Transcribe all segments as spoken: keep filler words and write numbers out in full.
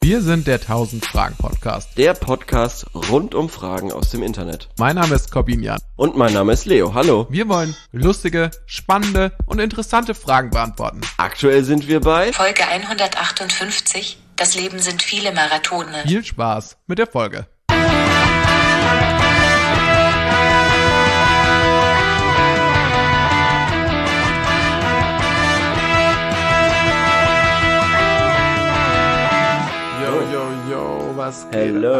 Wir sind der tausend-Fragen-Podcast. Der Podcast rund um Fragen aus dem Internet. Mein Name ist Corbinian. Und mein Name ist Leo. Hallo. Wir wollen lustige, spannende und interessante Fragen beantworten. Aktuell sind wir bei Folge hundertachtundfünfzig. Das Leben sind viele Marathone. Viel Spaß mit der Folge. Was geht Hello.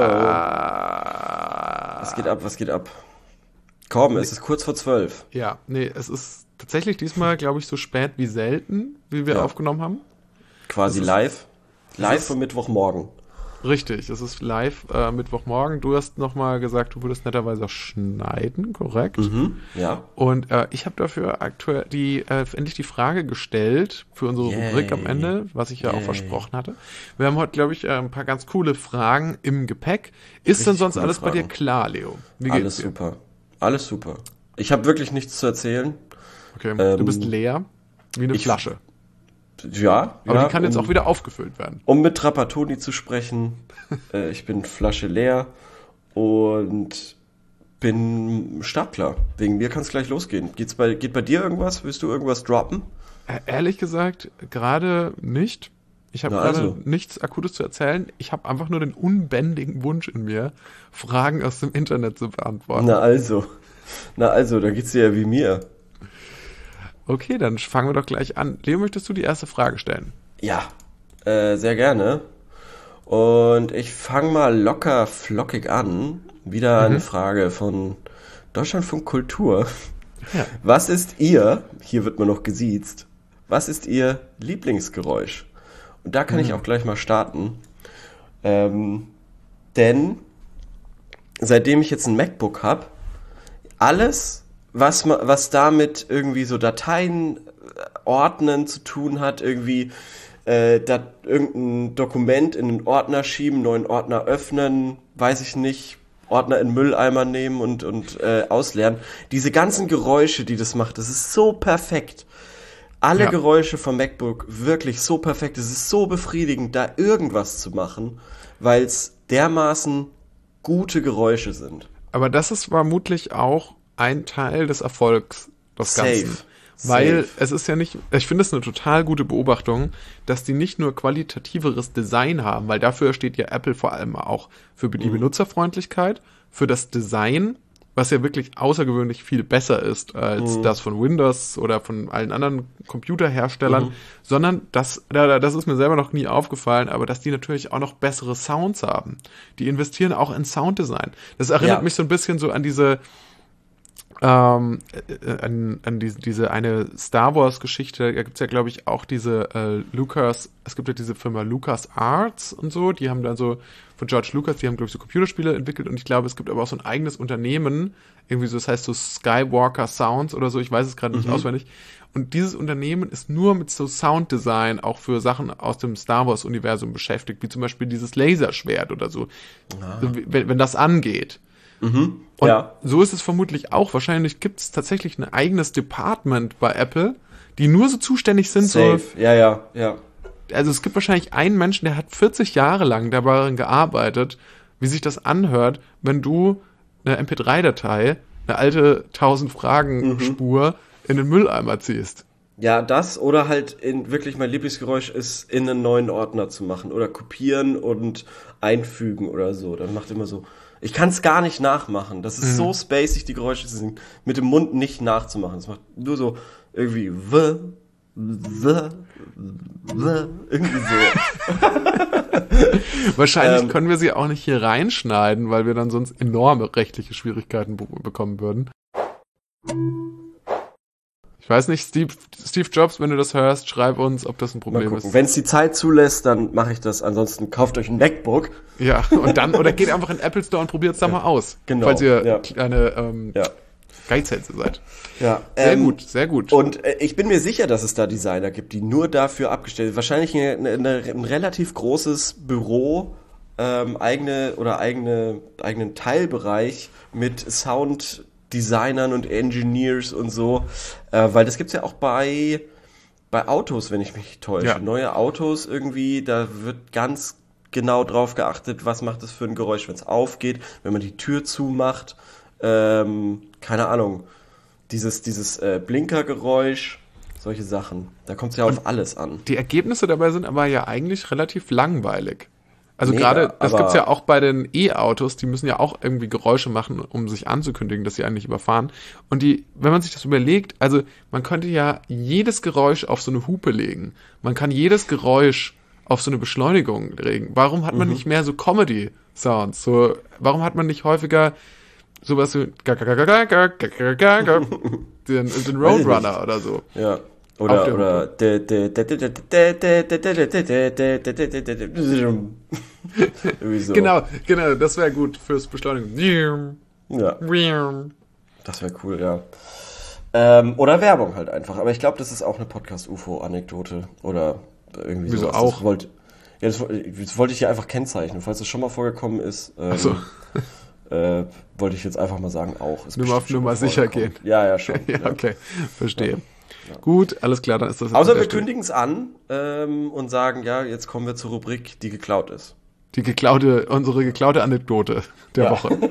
ab? Was geht ab, was geht ab? Komm, es ist kurz vor zwölf. Ja, nee, es ist tatsächlich diesmal, glaube ich, so spät wie selten, wie wir Ja. aufgenommen haben. Quasi ist- live. Live ist- von Mittwochmorgen. Richtig, es ist live äh, Mittwochmorgen. Du hast nochmal gesagt, du würdest netterweise auch schneiden, korrekt? Mhm, ja. Und äh, ich habe dafür aktuell die äh, endlich die Frage gestellt für unsere Yay. Rubrik am Ende, was ich ja auch Yay. versprochen hatte. Wir haben heute, glaube ich, äh, ein paar ganz coole Fragen im Gepäck. Ist denn Richtig sonst coole alles bei dir Fragen. klar, Leo? Wie Alles geht's dir? super. Alles super. Ich habe wirklich nichts zu erzählen. Okay, Ähm, du bist leer, wie eine ich- Flasche. Ja. Aber ja, die kann jetzt um, auch wieder aufgefüllt werden. Um mit Trapattoni zu sprechen, äh, ich bin Flasche leer und bin startklar. Wegen mir kann es gleich losgehen. Geht's bei, geht bei dir irgendwas? Willst du irgendwas droppen? Äh, ehrlich gesagt, gerade nicht. Ich habe Na gerade also. nichts Akutes zu erzählen. Ich habe einfach nur den unbändigen Wunsch in mir, Fragen aus dem Internet zu beantworten. Na also. Na also, da geht's dir ja wie mir. Okay, dann fangen wir doch gleich an. Leo, möchtest du die erste Frage stellen? Ja, äh, sehr gerne. Und ich fange mal locker flockig an. Wieder eine Frage von Deutschlandfunk Kultur. Ja. Was ist Ihr, hier wird man noch gesiezt, was ist Ihr Lieblingsgeräusch? Und da kann ich auch gleich mal starten. Ähm, denn seitdem ich jetzt ein MacBook habe, alles, was, ma- was damit irgendwie so Dateien äh, ordnen zu tun hat, irgendwie äh, da, irgendein Dokument in einen Ordner schieben, neuen Ordner öffnen, weiß ich nicht, Ordner in den Mülleimer nehmen und, und äh, ausleeren. Diese ganzen Geräusche, die das macht, das ist so perfekt. Alle Ja. Geräusche vom MacBook wirklich so perfekt. Es ist so befriedigend, da irgendwas zu machen, weil es dermaßen gute Geräusche sind. Aber das ist vermutlich auch ein Teil des Erfolgs des Safe. Ganzen. Weil Safe. es ist ja nicht, ich finde es eine total gute Beobachtung, dass die nicht nur qualitativeres Design haben, weil dafür steht ja Apple vor allem auch für die Mhm. Benutzerfreundlichkeit, für das Design, was ja wirklich außergewöhnlich viel besser ist als Mhm. das von Windows oder von allen anderen Computerherstellern, Mhm. sondern das, da- das ist mir selber noch nie aufgefallen, aber dass die natürlich auch noch bessere Sounds haben. Die investieren auch in Sounddesign. Das erinnert Ja. mich so ein bisschen so an diese ähm, äh, an, an diese, diese eine Star Wars Geschichte, da gibt's ja glaube ich auch diese äh, Lucas, es gibt ja diese Firma Lucas Arts und so, die haben dann so von George Lucas, die haben glaube ich so Computerspiele entwickelt und ich glaube es gibt aber auch so ein eigenes Unternehmen, irgendwie so, das heißt so Skywalker Sounds oder so, ich weiß es gerade nicht Mhm. auswendig. Und dieses Unternehmen ist nur mit so Sounddesign auch für Sachen aus dem Star Wars Universum beschäftigt, wie zum Beispiel dieses Laserschwert oder so, so wenn, wenn das angeht. Mhm. Und Ja. so ist es vermutlich auch. Wahrscheinlich gibt es tatsächlich ein eigenes Department bei Apple, die nur so zuständig sind. So, Safe. Ja, ja, ja. also es gibt wahrscheinlich einen Menschen, der hat vierzig Jahre lang daran gearbeitet, wie sich das anhört, wenn du eine M P drei Datei, eine alte tausend Fragen Spur in den Mülleimer ziehst. Ja, das oder halt in wirklich mein Lieblingsgeräusch ist, in einen neuen Ordner zu machen oder kopieren und einfügen oder so. Dann macht immer so. Ich kann es gar nicht nachmachen. Das ist so spacig, die Geräusche sind mit dem Mund nicht nachzumachen. Das macht nur so irgendwie w, w, w, irgendwie so. Wahrscheinlich Ähm. können wir sie auch nicht hier reinschneiden, weil wir dann sonst enorme rechtliche Schwierigkeiten be bekommen würden. Ich weiß nicht, Steve, Steve Jobs, wenn du das hörst, schreib uns, ob das ein Mal Problem gucken. ist. Wenn es die Zeit zulässt, dann mache ich das. Ansonsten kauft euch ein MacBook. Ja, und dann, oder geht einfach in den Apple Store und probiert es da mal aus. genau, Falls ihr ja. kleine ähm, Ja. Geizhälse seid. Ja. Sehr ähm, gut, sehr gut. Und äh, ich bin mir sicher, dass es da Designer gibt, die nur dafür abgestellt sind. Wahrscheinlich eine, eine, ein relativ großes Büro, ähm, eigene oder eigene, eigenen Teilbereich mit Sounddesignern und Engineers und so. Äh, weil das gibt's ja auch bei, bei Autos, wenn ich mich täusche. Ja. Neue Autos irgendwie, da wird ganz genau drauf geachtet, was macht es für ein Geräusch, wenn es aufgeht, wenn man die Tür zumacht. Ähm, keine Ahnung. Dieses, dieses äh, Blinkergeräusch, solche Sachen. Da kommt es ja auf Und alles an. Die Ergebnisse dabei sind aber ja eigentlich relativ langweilig. Also Mega, gerade, das aber- gibt's ja auch bei den E-Autos, die müssen ja auch irgendwie Geräusche machen, um sich anzukündigen, dass sie eigentlich überfahren. Und die, wenn man sich das überlegt, also man könnte ja jedes Geräusch auf so eine Hupe legen. Man kann jedes Geräusch auf so eine Beschleunigung legen. Warum hat man Mhm. nicht mehr so Comedy-Sounds? So, warum hat man nicht häufiger sowas wie den, den Roadrunner oder so? Ja. Auf Oder, der oder. de- de- de- de- de- de- de- de- de- de- de- de- de- de- de- de- Irgendwie so. Genau, genau, das wäre gut fürs Beschleunigen. Ja, das wäre cool, ja. Ähm, oder Werbung halt einfach. Aber ich glaube, das ist auch eine Podcast-U F O-Anekdote. Oder irgendwie Wieso sowas. auch? Das wollte, ja, das, das wollte ich hier einfach kennzeichnen. Falls es schon mal vorgekommen ist, ähm, Ach so. äh, wollte ich jetzt einfach mal sagen, auch. Ist Nur mal auf bestimmt schon Nummer mal sicher vorgekommen. gehen. Ja, ja, schon. Ja, ja. okay, verstehe. Gut, alles klar, dann ist das jetzt Außer an der wir Stelle. kündigen es an ähm, und sagen, ja, jetzt kommen wir zur Rubrik, die geklaut ist. Die geklaute, unsere geklaute Anekdote der Ja. Woche.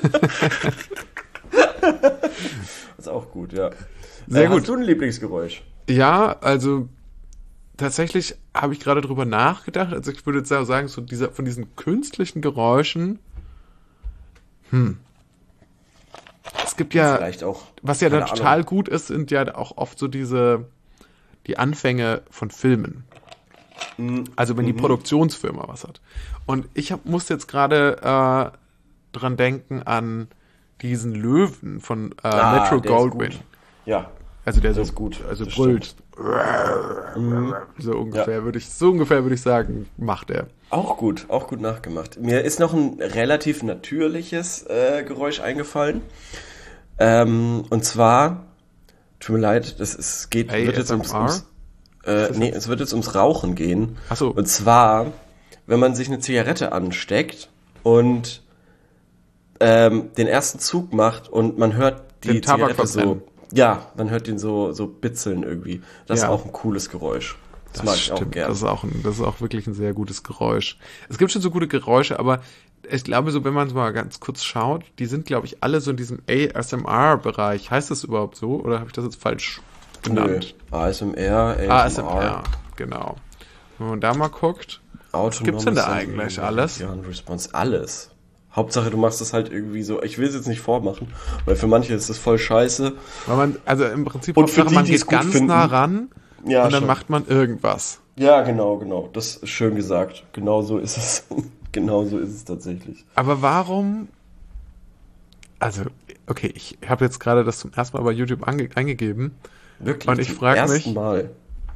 Ist auch gut, ja. Sehr äh, gut. Hast du ein Lieblingsgeräusch? Ja, also tatsächlich habe ich gerade drüber nachgedacht. Also ich würde jetzt sagen, so dieser, von diesen künstlichen Geräuschen, hm. Es gibt ja, Vielleicht auch. was ja dann keine total Ahnung. gut ist, sind ja auch oft so diese, die Anfänge von Filmen. Also wenn die Produktionsfirma was hat. Und ich hab, muss jetzt gerade äh, dran denken an diesen Löwen von äh, Ah, Metro der ist Goldwyn. gut. Ja. Also der, Der so ist gut, also das brüllt. So ungefähr würde ich, so ungefähr würde ich sagen, macht er. Auch gut, auch gut nachgemacht. Mir ist noch ein relativ natürliches äh, Geräusch eingefallen. Ähm, und zwar, tut mir leid, das ist, geht, wird jetzt ums, A S M R? ums äh, nee, es wird jetzt ums Rauchen gehen. Ach so. Und zwar, wenn man sich eine Zigarette ansteckt und ähm, den ersten Zug macht und man hört die Den Tabak Zigarette so, verbrennen. ja, man hört den so, so bitzeln irgendwie. Das Ja. ist auch ein cooles Geräusch. Das, mag ich auch gerne. Das ist auch, ein, das ist auch wirklich ein sehr gutes Geräusch. Es gibt schon so gute Geräusche, aber ich glaube, so wenn man es mal ganz kurz schaut, die sind, glaube ich, alle so in diesem A S M R-Bereich. Heißt das überhaupt so? Oder habe ich das jetzt falsch Nö. genannt? A S M R, A S M R, genau. Wenn man da mal guckt, was gibt's denn da eigentlich alles? Response, alles. Hauptsache, du machst das halt irgendwie so. Ich will es jetzt nicht vormachen, weil für manche ist das voll scheiße. weil man, also im Prinzip, Und für Hauptsache, die, man die es geht gut ganz finden. nah ran Ja, und dann schon. macht man irgendwas. Ja, genau, genau. Das ist schön gesagt. Genau so ist es. Genau so ist es tatsächlich. Aber warum? Also, okay, ich habe jetzt gerade das zum ersten Mal bei YouTube ange eingegeben. Wirklich. Und ich zum frag ersten mich- Mal.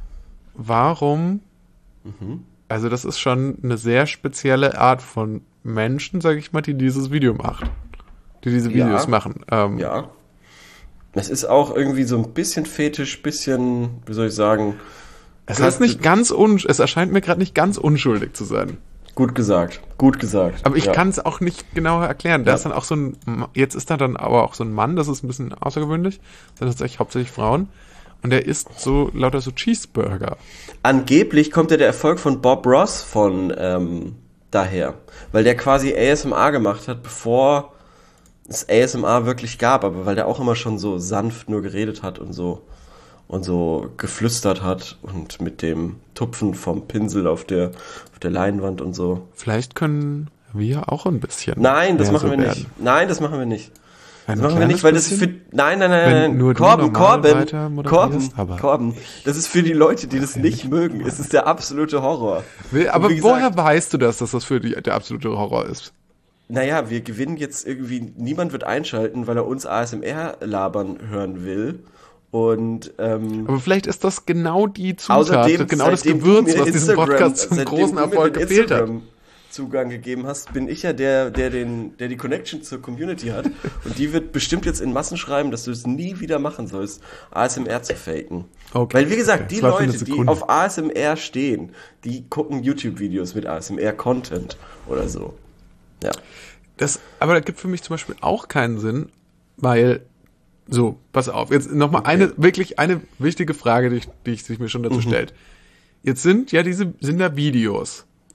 Warum? Mhm. Also, das ist schon eine sehr spezielle Art von Menschen, sage ich mal, die dieses Video macht. Die diese Ja. Videos machen. Ähm, Ja. Es ist auch irgendwie so ein bisschen fetisch, bisschen, wie soll ich sagen, Es ist nicht ganz un es erscheint mir gerade nicht ganz unschuldig zu sein. gut gesagt. Gut gesagt. Aber ich ja. kann es auch nicht genauer erklären. Da Ja. ist dann auch so ein, jetzt ist da dann aber auch so ein Mann, das ist ein bisschen außergewöhnlich. Das sind tatsächlich hauptsächlich Frauen. Und der isst so lauter so Cheeseburger. Angeblich kommt ja der Erfolg von Bob Ross von ähm, daher. Weil der quasi A S M R gemacht hat, bevor es A S M R wirklich gab. Aber weil der auch immer schon so sanft nur geredet hat und so und so geflüstert hat und mit dem Tupfen vom Pinsel auf der, auf der Leinwand und so. Vielleicht können wir auch ein bisschen. Nein, das mehr machen so wir werden. nicht. Nein, das machen wir nicht. Das Ein machen wir kleines nicht, weil das ist für. bisschen? Nein, nein, nein, Wenn nein. nur du Korben, normal Korben, weiter moderierst, Korben, aber- Korben. Das ist für die Leute, die das nicht mögen. Es ist der absolute Horror. Will- Aber Und wie gesagt, woher weißt du das, dass das für die, der absolute Horror ist? Naja, wir gewinnen jetzt irgendwie, niemand wird einschalten, weil er uns A S M R labern hören will. Und ähm, Aber vielleicht ist das genau die Zutat, außerdem, genau das seitdem du Gewürz, mir was diesem Instagram- Podcast zum seitdem großen du mir Erfolg den gefehlt hat. Instagram-Zugang gegeben hast, bin ich ja der, der den, der die Connection zur Community hat. Und die wird bestimmt jetzt in Massen schreiben, dass du es nie wieder machen sollst, A S M R zu faken. Okay, Weil wie gesagt, okay. die Das war für eine Leute, die Sekunde. auf A S M R stehen, die gucken YouTube-Videos mit A S M R-Content oder so. Ja. Das, aber das gibt für mich zum Beispiel auch keinen Sinn, weil, so, pass auf, jetzt nochmal Okay. eine, wirklich eine wichtige Frage, die, ich, die ich sich mir schon dazu stellt. Jetzt sind ja diese, sind da Videos.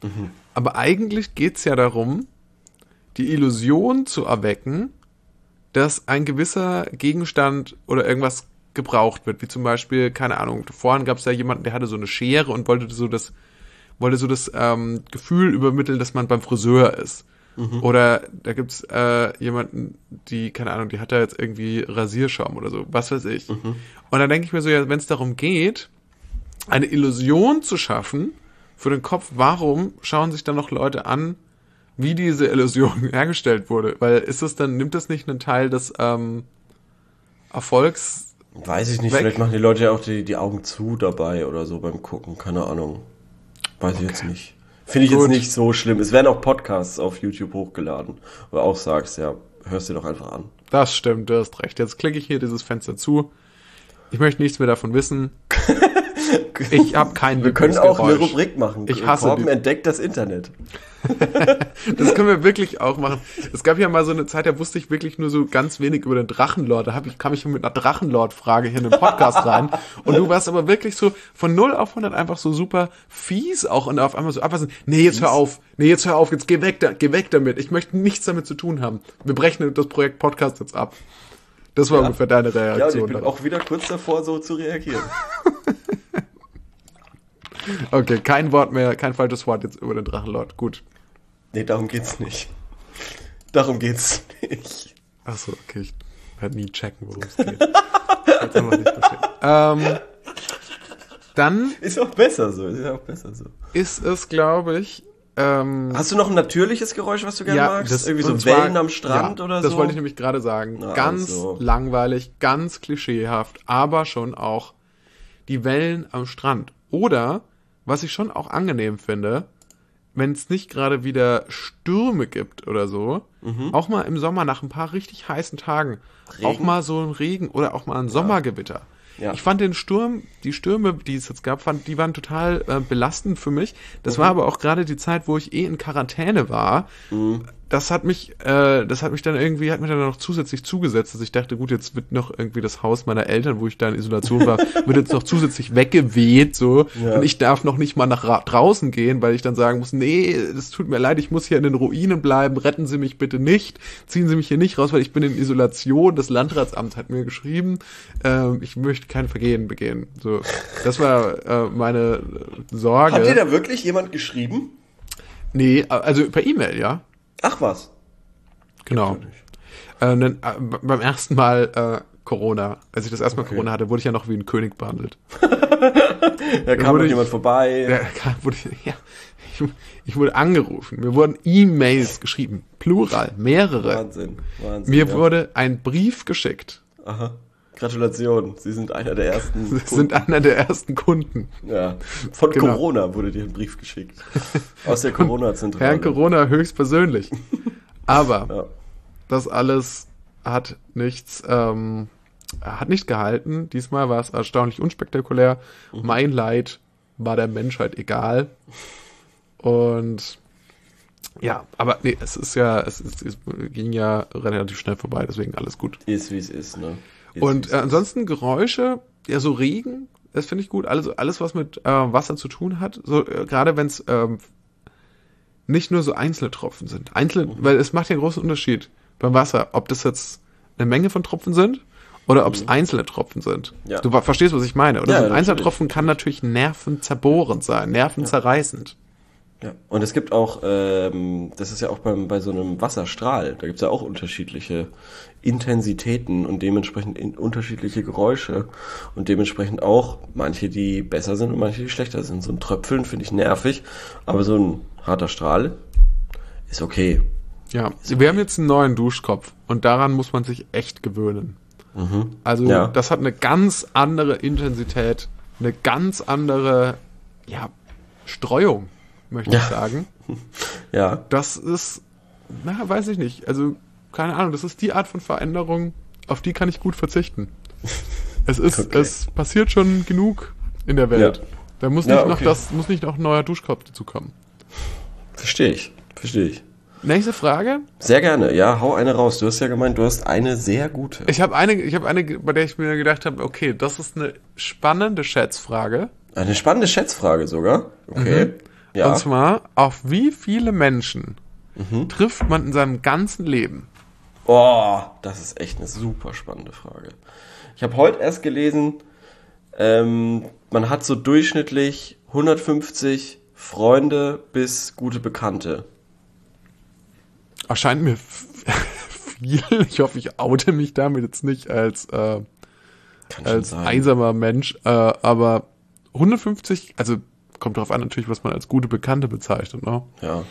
Mhm. Aber eigentlich geht's ja darum, die Illusion zu erwecken, dass ein gewisser Gegenstand oder irgendwas gebraucht wird. Wie zum Beispiel, keine Ahnung, vorhin gab es ja jemanden, der hatte so eine Schere und wollte so das, wollte so das ähm, Gefühl übermitteln, dass man beim Friseur ist. Mhm. Oder da gibt's äh, jemanden, die, keine Ahnung, die hat da jetzt irgendwie Rasierschaum oder so, was weiß ich. Mhm. Und dann denke ich mir so, ja, wenn es darum geht, eine Illusion zu schaffen für den Kopf, warum schauen sich dann noch Leute an, wie diese Illusion hergestellt wurde? Weil ist es dann, nimmt das nicht einen Teil des ähm, Erfolgs? Weiß ich nicht, weg? Vielleicht machen die Leute ja auch die, die Augen zu dabei oder so beim Gucken, keine Ahnung. Weiß okay. ich jetzt nicht. Finde ich Gut. jetzt nicht so schlimm. Es werden auch Podcasts auf YouTube hochgeladen, wo du auch sagst, ja, hörst dir doch einfach an. Das stimmt, du hast recht. Jetzt klicke ich hier dieses Fenster zu. Ich möchte nichts mehr davon wissen. Ich habe kein Wir können auch eine Rubrik machen. Ich hasse Korben entdeckt das Internet. Das können wir wirklich auch machen. Es gab ja mal so eine Zeit, da wusste ich wirklich nur so ganz wenig über den Drachenlord. Da hab ich, kam ich mit einer Drachenlord-Frage hier in den Podcast rein. Und du warst aber wirklich so von null auf hundert einfach so super fies auch und auf einmal so abweisend. Nee, jetzt hör auf. Nee, jetzt hör auf. Jetzt geh weg, da, geh weg damit. Ich möchte nichts damit zu tun haben. Wir brechen das Projekt Podcast jetzt ab. Das war ja. ungefähr deine Reaktion. Ja, und ich bin dann auch wieder kurz davor, so zu reagieren. Okay, kein Wort mehr, kein falsches Wort jetzt über den Drachenlord. Gut. Nee, darum geht's nicht. Darum geht's nicht. Achso, okay, ich werde nie checken, worum es geht. Das kann man nicht verstehen. Ähm, dann... Ist auch besser so, ist auch besser so. Ist es, glaube ich... Ähm, Hast du noch ein natürliches Geräusch, was du gerne ja, magst? Das, Irgendwie so zwar, Wellen am Strand ja, oder das so? Das wollte ich nämlich gerade sagen. Na, ganz also. langweilig, ganz klischeehaft, aber schon auch die Wellen am Strand. Oder, was ich schon auch angenehm finde, wenn es nicht gerade wieder Stürme gibt oder so, mhm. auch mal im Sommer nach ein paar richtig heißen Tagen, Regen? Auch mal so ein Regen oder auch mal ein Sommergewitter. Ja. Ich fand den Sturm, die Stürme, die es jetzt gab, fand, die waren total äh, belastend für mich. Das mhm. war aber auch gerade die Zeit, wo ich eh in Quarantäne war. Mhm. Das hat mich, äh, das hat mich dann irgendwie, hat mir dann noch zusätzlich zugesetzt, dass ich dachte, gut, jetzt wird noch irgendwie das Haus meiner Eltern, wo ich da in Isolation war, wird jetzt noch zusätzlich weggeweht, so. Ja. Und ich darf noch nicht mal nach ra- draußen gehen, weil ich dann sagen muss, nee, das tut mir leid, ich muss hier in den Ruinen bleiben, retten Sie mich bitte nicht, ziehen Sie mich hier nicht raus, weil ich bin in Isolation. Das Landratsamt hat mir geschrieben, äh, ich möchte kein Vergehen begehen. So, das war äh, meine Sorge. Hat dir da wirklich jemand geschrieben? Nee, also per E-Mail, ja. Ach was. Genau. Äh, dann, äh, beim ersten Mal äh, Corona, als ich das erste Mal okay. Corona hatte, wurde ich ja noch wie ein König behandelt. Da kam noch jemand vorbei. Da kam, wurde, ja, ich, ich wurde angerufen. Mir wurden E-Mails geschrieben. Plural, mehrere. Wahnsinn. Wahnsinn Mir ja. wurde ein Brief geschickt. Aha. Gratulation, Sie sind einer der ersten Kunden. Sie sind einer der ersten Kunden. Ja, von genau. Corona wurde dir ein Brief geschickt. Aus der Corona-Zentrale. Herrn Corona höchstpersönlich. Aber ja. das alles hat nichts, ähm, hat nicht gehalten. Diesmal war es erstaunlich unspektakulär. Mhm. Mein Leid war der Menschheit egal. Und ja, aber nee, es ist ja, es, ist, es ging ja relativ schnell vorbei, deswegen alles gut. Ist wie es ist, ne? Ist, und äh, ansonsten Geräusche, ja, so Regen, das finde ich gut. Alles, alles was mit äh, Wasser zu tun hat, so äh, gerade wenn es ähm, nicht nur so einzelne Tropfen sind. Einzelne, mhm. weil es macht ja einen großen Unterschied beim Wasser, ob das jetzt eine Menge von Tropfen sind oder ob es mhm. einzelne Tropfen sind. Ja. Du verstehst, was ich meine, oder? Ja, so ein einzelner natürlich. Tropfen kann natürlich nervenzerbohrend sein, nervenzerreißend. Ja, und es gibt auch, ähm, das ist ja auch beim, bei so einem Wasserstrahl, da gibt es ja auch unterschiedliche Intensitäten und dementsprechend in, unterschiedliche Geräusche und dementsprechend auch manche, die besser sind und manche, die schlechter sind. So ein Tröpfeln finde ich nervig, aber so ein harter Strahl ist okay. Ja, ist okay. Wir haben jetzt einen neuen Duschkopf und daran muss man sich echt gewöhnen. Mhm. Also ja. das hat eine ganz andere Intensität, eine ganz andere, ja, Streuung, möchte ja. ich sagen. Ja. Das ist, na, weiß ich nicht. Also, keine Ahnung, das ist die Art von Veränderung, auf die kann ich gut verzichten. Es ist, okay. es passiert schon genug in der Welt. Ja. Da muss nicht ja, okay. noch das, muss nicht noch ein neuer Duschkopf dazukommen. Verstehe ich, verstehe ich. Nächste Frage. Sehr gerne, ja, hau eine raus. Du hast ja gemeint, du hast eine sehr gute. Ich habe eine, ich habe eine, bei der ich mir gedacht habe, okay, das ist eine spannende Schätzfrage. Eine spannende Schätzfrage sogar? Okay. Mhm. Ja. Und zwar, auf wie viele Menschen Mhm. trifft man in seinem ganzen Leben? Oh, das ist echt eine super spannende Frage. Ich habe heute erst gelesen, ähm, man hat so durchschnittlich hundertfünfzig Freunde bis gute Bekannte. Erscheint mir f- viel. Ich hoffe, ich oute mich damit jetzt nicht als, äh, Kann schon als sein. einsamer Mensch. Äh, aber hundertfünfzig, also kommt darauf an natürlich, was man als gute Bekannte bezeichnet. Ne? Ja.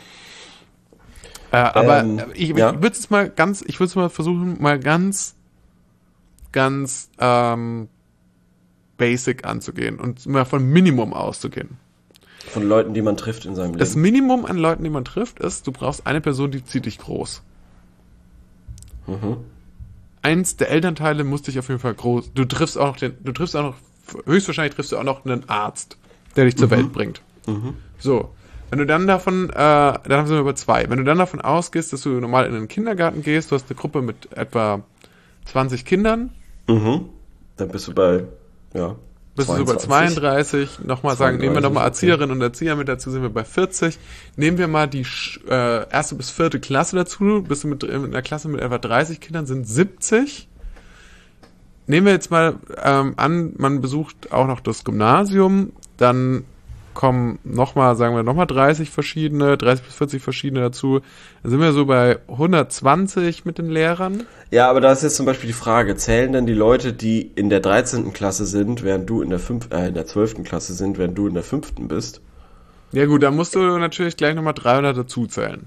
Äh, aber Ähm, ich, ich ja. würde es mal ganz, ich würde es mal versuchen, mal ganz, ganz ähm, basic anzugehen und mal von Minimum auszugehen. Von Leuten, die man trifft in seinem Das Leben. Minimum an Leuten, die man trifft, ist, du brauchst eine Person, die zieht dich groß. Mhm. Eins der Elternteile muss dich auf jeden Fall groß. Du triffst auch noch den, du triffst auch noch, höchstwahrscheinlich triffst du auch noch einen Arzt, der dich zur Mhm. Welt bringt. Mhm. So. Wenn du dann davon, äh, dann sind wir über zwei. Wenn du dann davon ausgehst, dass du normal in den Kindergarten gehst, du hast eine Gruppe mit etwa zwanzig Kindern, Mhm. Dann bist du bei, ja, bist du so bei zweiunddreißig. Nochmal sagen, nehmen wir nochmal zweiunddreißig, Erzieherinnen und Erzieher mit dazu, sind wir bei vierzig. Nehmen wir mal die Sch- äh, erste bis vierte Klasse dazu, bist du mit, mit einer Klasse mit etwa dreißig Kindern, sind siebzig. Nehmen wir jetzt mal ähm, an, man besucht auch noch das Gymnasium, dann kommen nochmal, sagen wir nochmal dreißig verschiedene, dreißig bis vierzig verschiedene dazu. Dann sind wir so bei hundertzwanzig mit den Lehrern. Ja, aber da ist jetzt zum Beispiel die Frage, zählen denn die Leute, die in der dreizehnten Klasse sind, während du in der fünf, äh, in der zwölften Klasse sind, während du in der fünften bist? Ja gut, da musst du natürlich gleich nochmal dreihundert dazu zählen.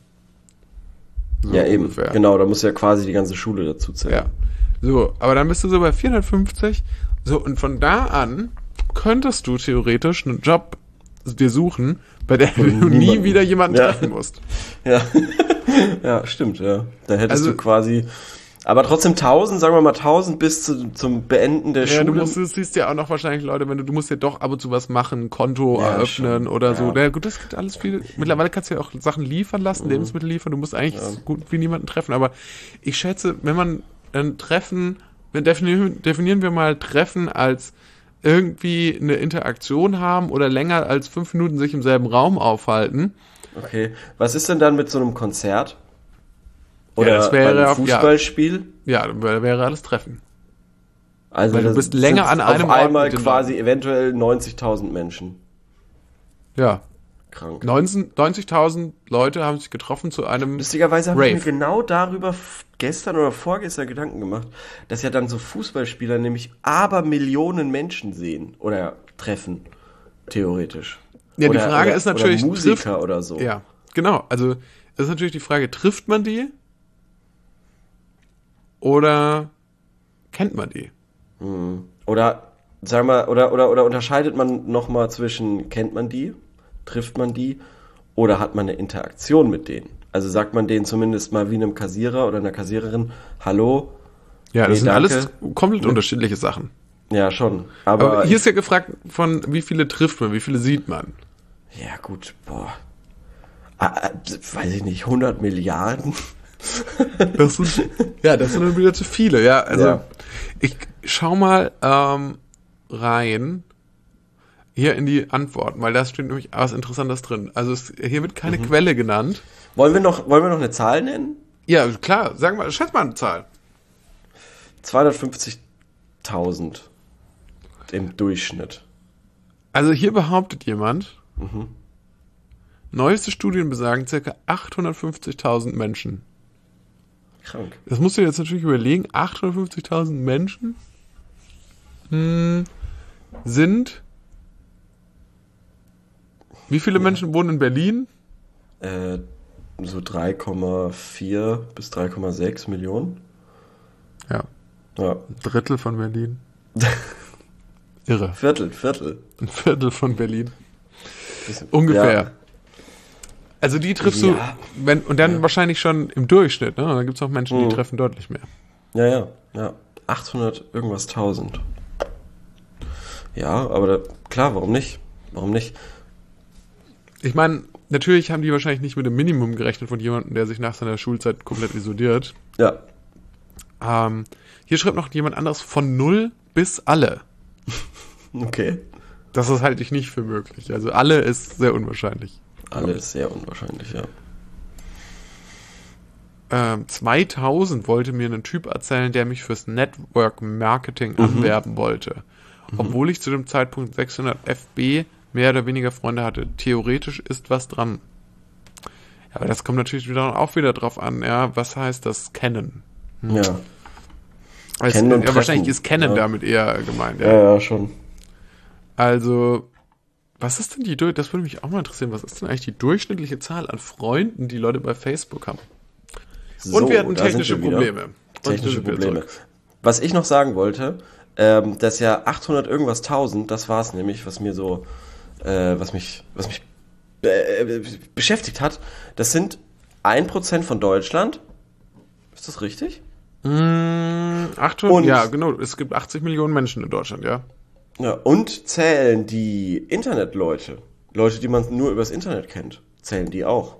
So Ja, eben. ungefähr. Genau, da muss ja quasi die ganze Schule dazu zählen. Ja. So, aber dann bist du so bei vierhundertfünfzig. So, und von da an könntest du theoretisch einen Job dir suchen, bei der du nie niemanden. wieder jemanden Ja. treffen musst. Ja, ja, stimmt, ja. Da hättest Also- du quasi, aber trotzdem tausend, sagen wir mal tausend bis zu, zum Beenden der Ja, du, Schule. musst, du siehst ja auch noch wahrscheinlich Leute, wenn du, du musst ja doch ab und zu was machen, ein Konto Ja, eröffnen schon. oder so. Ja. Ja, gut, das gibt alles viel. Mittlerweile kannst du ja auch Sachen liefern lassen, Lebensmittel liefern. Du musst eigentlich so gut wie niemanden treffen. Aber ich schätze, wenn man ein Treffen, wenn definieren, definieren wir mal Treffen als irgendwie eine Interaktion haben oder länger als fünf Minuten sich im selben Raum aufhalten. Okay. Was ist denn dann mit so einem Konzert? Oder das wäre bei einem auf- ja. Fußballspiel? Ja, dann wäre alles Treffen. Also Weil du das bist länger sind an einem auf Ort einmal mit den quasi eventuell neunzigtausend Menschen. Ja. Krank. neunzigtausend Leute haben sich getroffen zu einem Lustigerweise habe ich mir Rave. genau darüber f- gestern oder vorgestern Gedanken gemacht, dass ja dann so Fußballspieler nämlich Abermillionen Menschen sehen oder treffen, theoretisch. Ja, die oder, Frage oder, ist natürlich, oder Musiker trifft- oder so. Ja, genau. Also ist natürlich die Frage, trifft man die oder kennt man die? Oder sagen wir, oder, oder, oder unterscheidet man nochmal zwischen, kennt man die, trifft man die oder hat man eine Interaktion mit denen? Also sagt man denen zumindest mal wie einem Kassierer oder einer Kassiererin, hallo? Ja, das Nee, sind danke. alles komplett unterschiedliche Sachen. Ja, schon. Aber, Aber hier ist ja gefragt, von wie viele trifft man, wie viele sieht man? ja gut, boah. Ah, ah, weiß ich nicht, hundert Milliarden? Das sind, ja, das sind dann wieder zu viele. Ja, also Ja. ich schau mal ähm, rein hier in die Antworten, weil da steht nämlich was Interessantes drin. Also es, hier wird keine Mhm. Quelle genannt. Wollen wir noch, wollen wir noch eine Zahl nennen? Ja, klar, sagen wir, schätz mal eine Zahl. zweihundertfünfzigtausend im Durchschnitt. Also hier behauptet jemand, Mhm. neueste Studien besagen ca. achthundertfünfzigtausend Menschen. Krank. Das musst du dir jetzt natürlich überlegen, achthundertfünfzigtausend Menschen hm, sind, wie viele Menschen wohnen in Berlin? Äh, so drei Komma vier bis drei Komma sechs Millionen. Ja, Ja. ein Drittel von Berlin. Irre. Viertel, Viertel. Ein Viertel von Berlin. Bisschen- Ungefähr. Ja. Also die triffst Ja. du, wenn, und dann wahrscheinlich schon im Durchschnitt, ne? Dann gibt es auch Menschen, die Mhm. treffen deutlich mehr. Ja, ja, ja. achthundert irgendwas tausend. Ja, aber da, klar, warum nicht? Warum nicht? Ich meine, natürlich haben die wahrscheinlich nicht mit dem Minimum gerechnet von jemandem, der sich nach seiner Schulzeit komplett isoliert. Ja. Ähm, hier schreibt noch jemand anderes von null bis alle. Okay. Das ist halte ich nicht für möglich. Also alle ist sehr unwahrscheinlich. Alles sehr unwahrscheinlich, ja. Ähm, zweitausend wollte mir ein Typ erzählen, der mich fürs Network Marketing anwerben wollte. Obwohl ich zu dem Zeitpunkt sechshundert F B mehr oder weniger Freunde hatte. Theoretisch ist was dran. Ja, aber das kommt natürlich wieder auch wieder drauf an, ja, was heißt das kennen? Ja. Also, Kennen und ja, wahrscheinlich treffen, ist kennen ja. damit eher gemeint, ja. Ja, ja, schon. Also, was ist denn die, Dur- das würde mich auch mal interessieren, was ist denn eigentlich die durchschnittliche Zahl an Freunden, die Leute bei Facebook haben? So, Und wir hatten da sind technische wir wieder. Probleme. Und Technische sind wir Probleme. zurück. Was ich noch sagen wollte, ähm, das ja achthundert irgendwas tausend, das war es nämlich, was mir so, äh, was mich, was mich äh, beschäftigt hat. Das sind ein Prozent von Deutschland. Ist das richtig? Mm, achthundert, Und- ja, genau. Es gibt achtzig Millionen Menschen in Deutschland, ja. Ja, und zählen die Internetleute, Leute, die man nur übers Internet kennt, zählen die auch?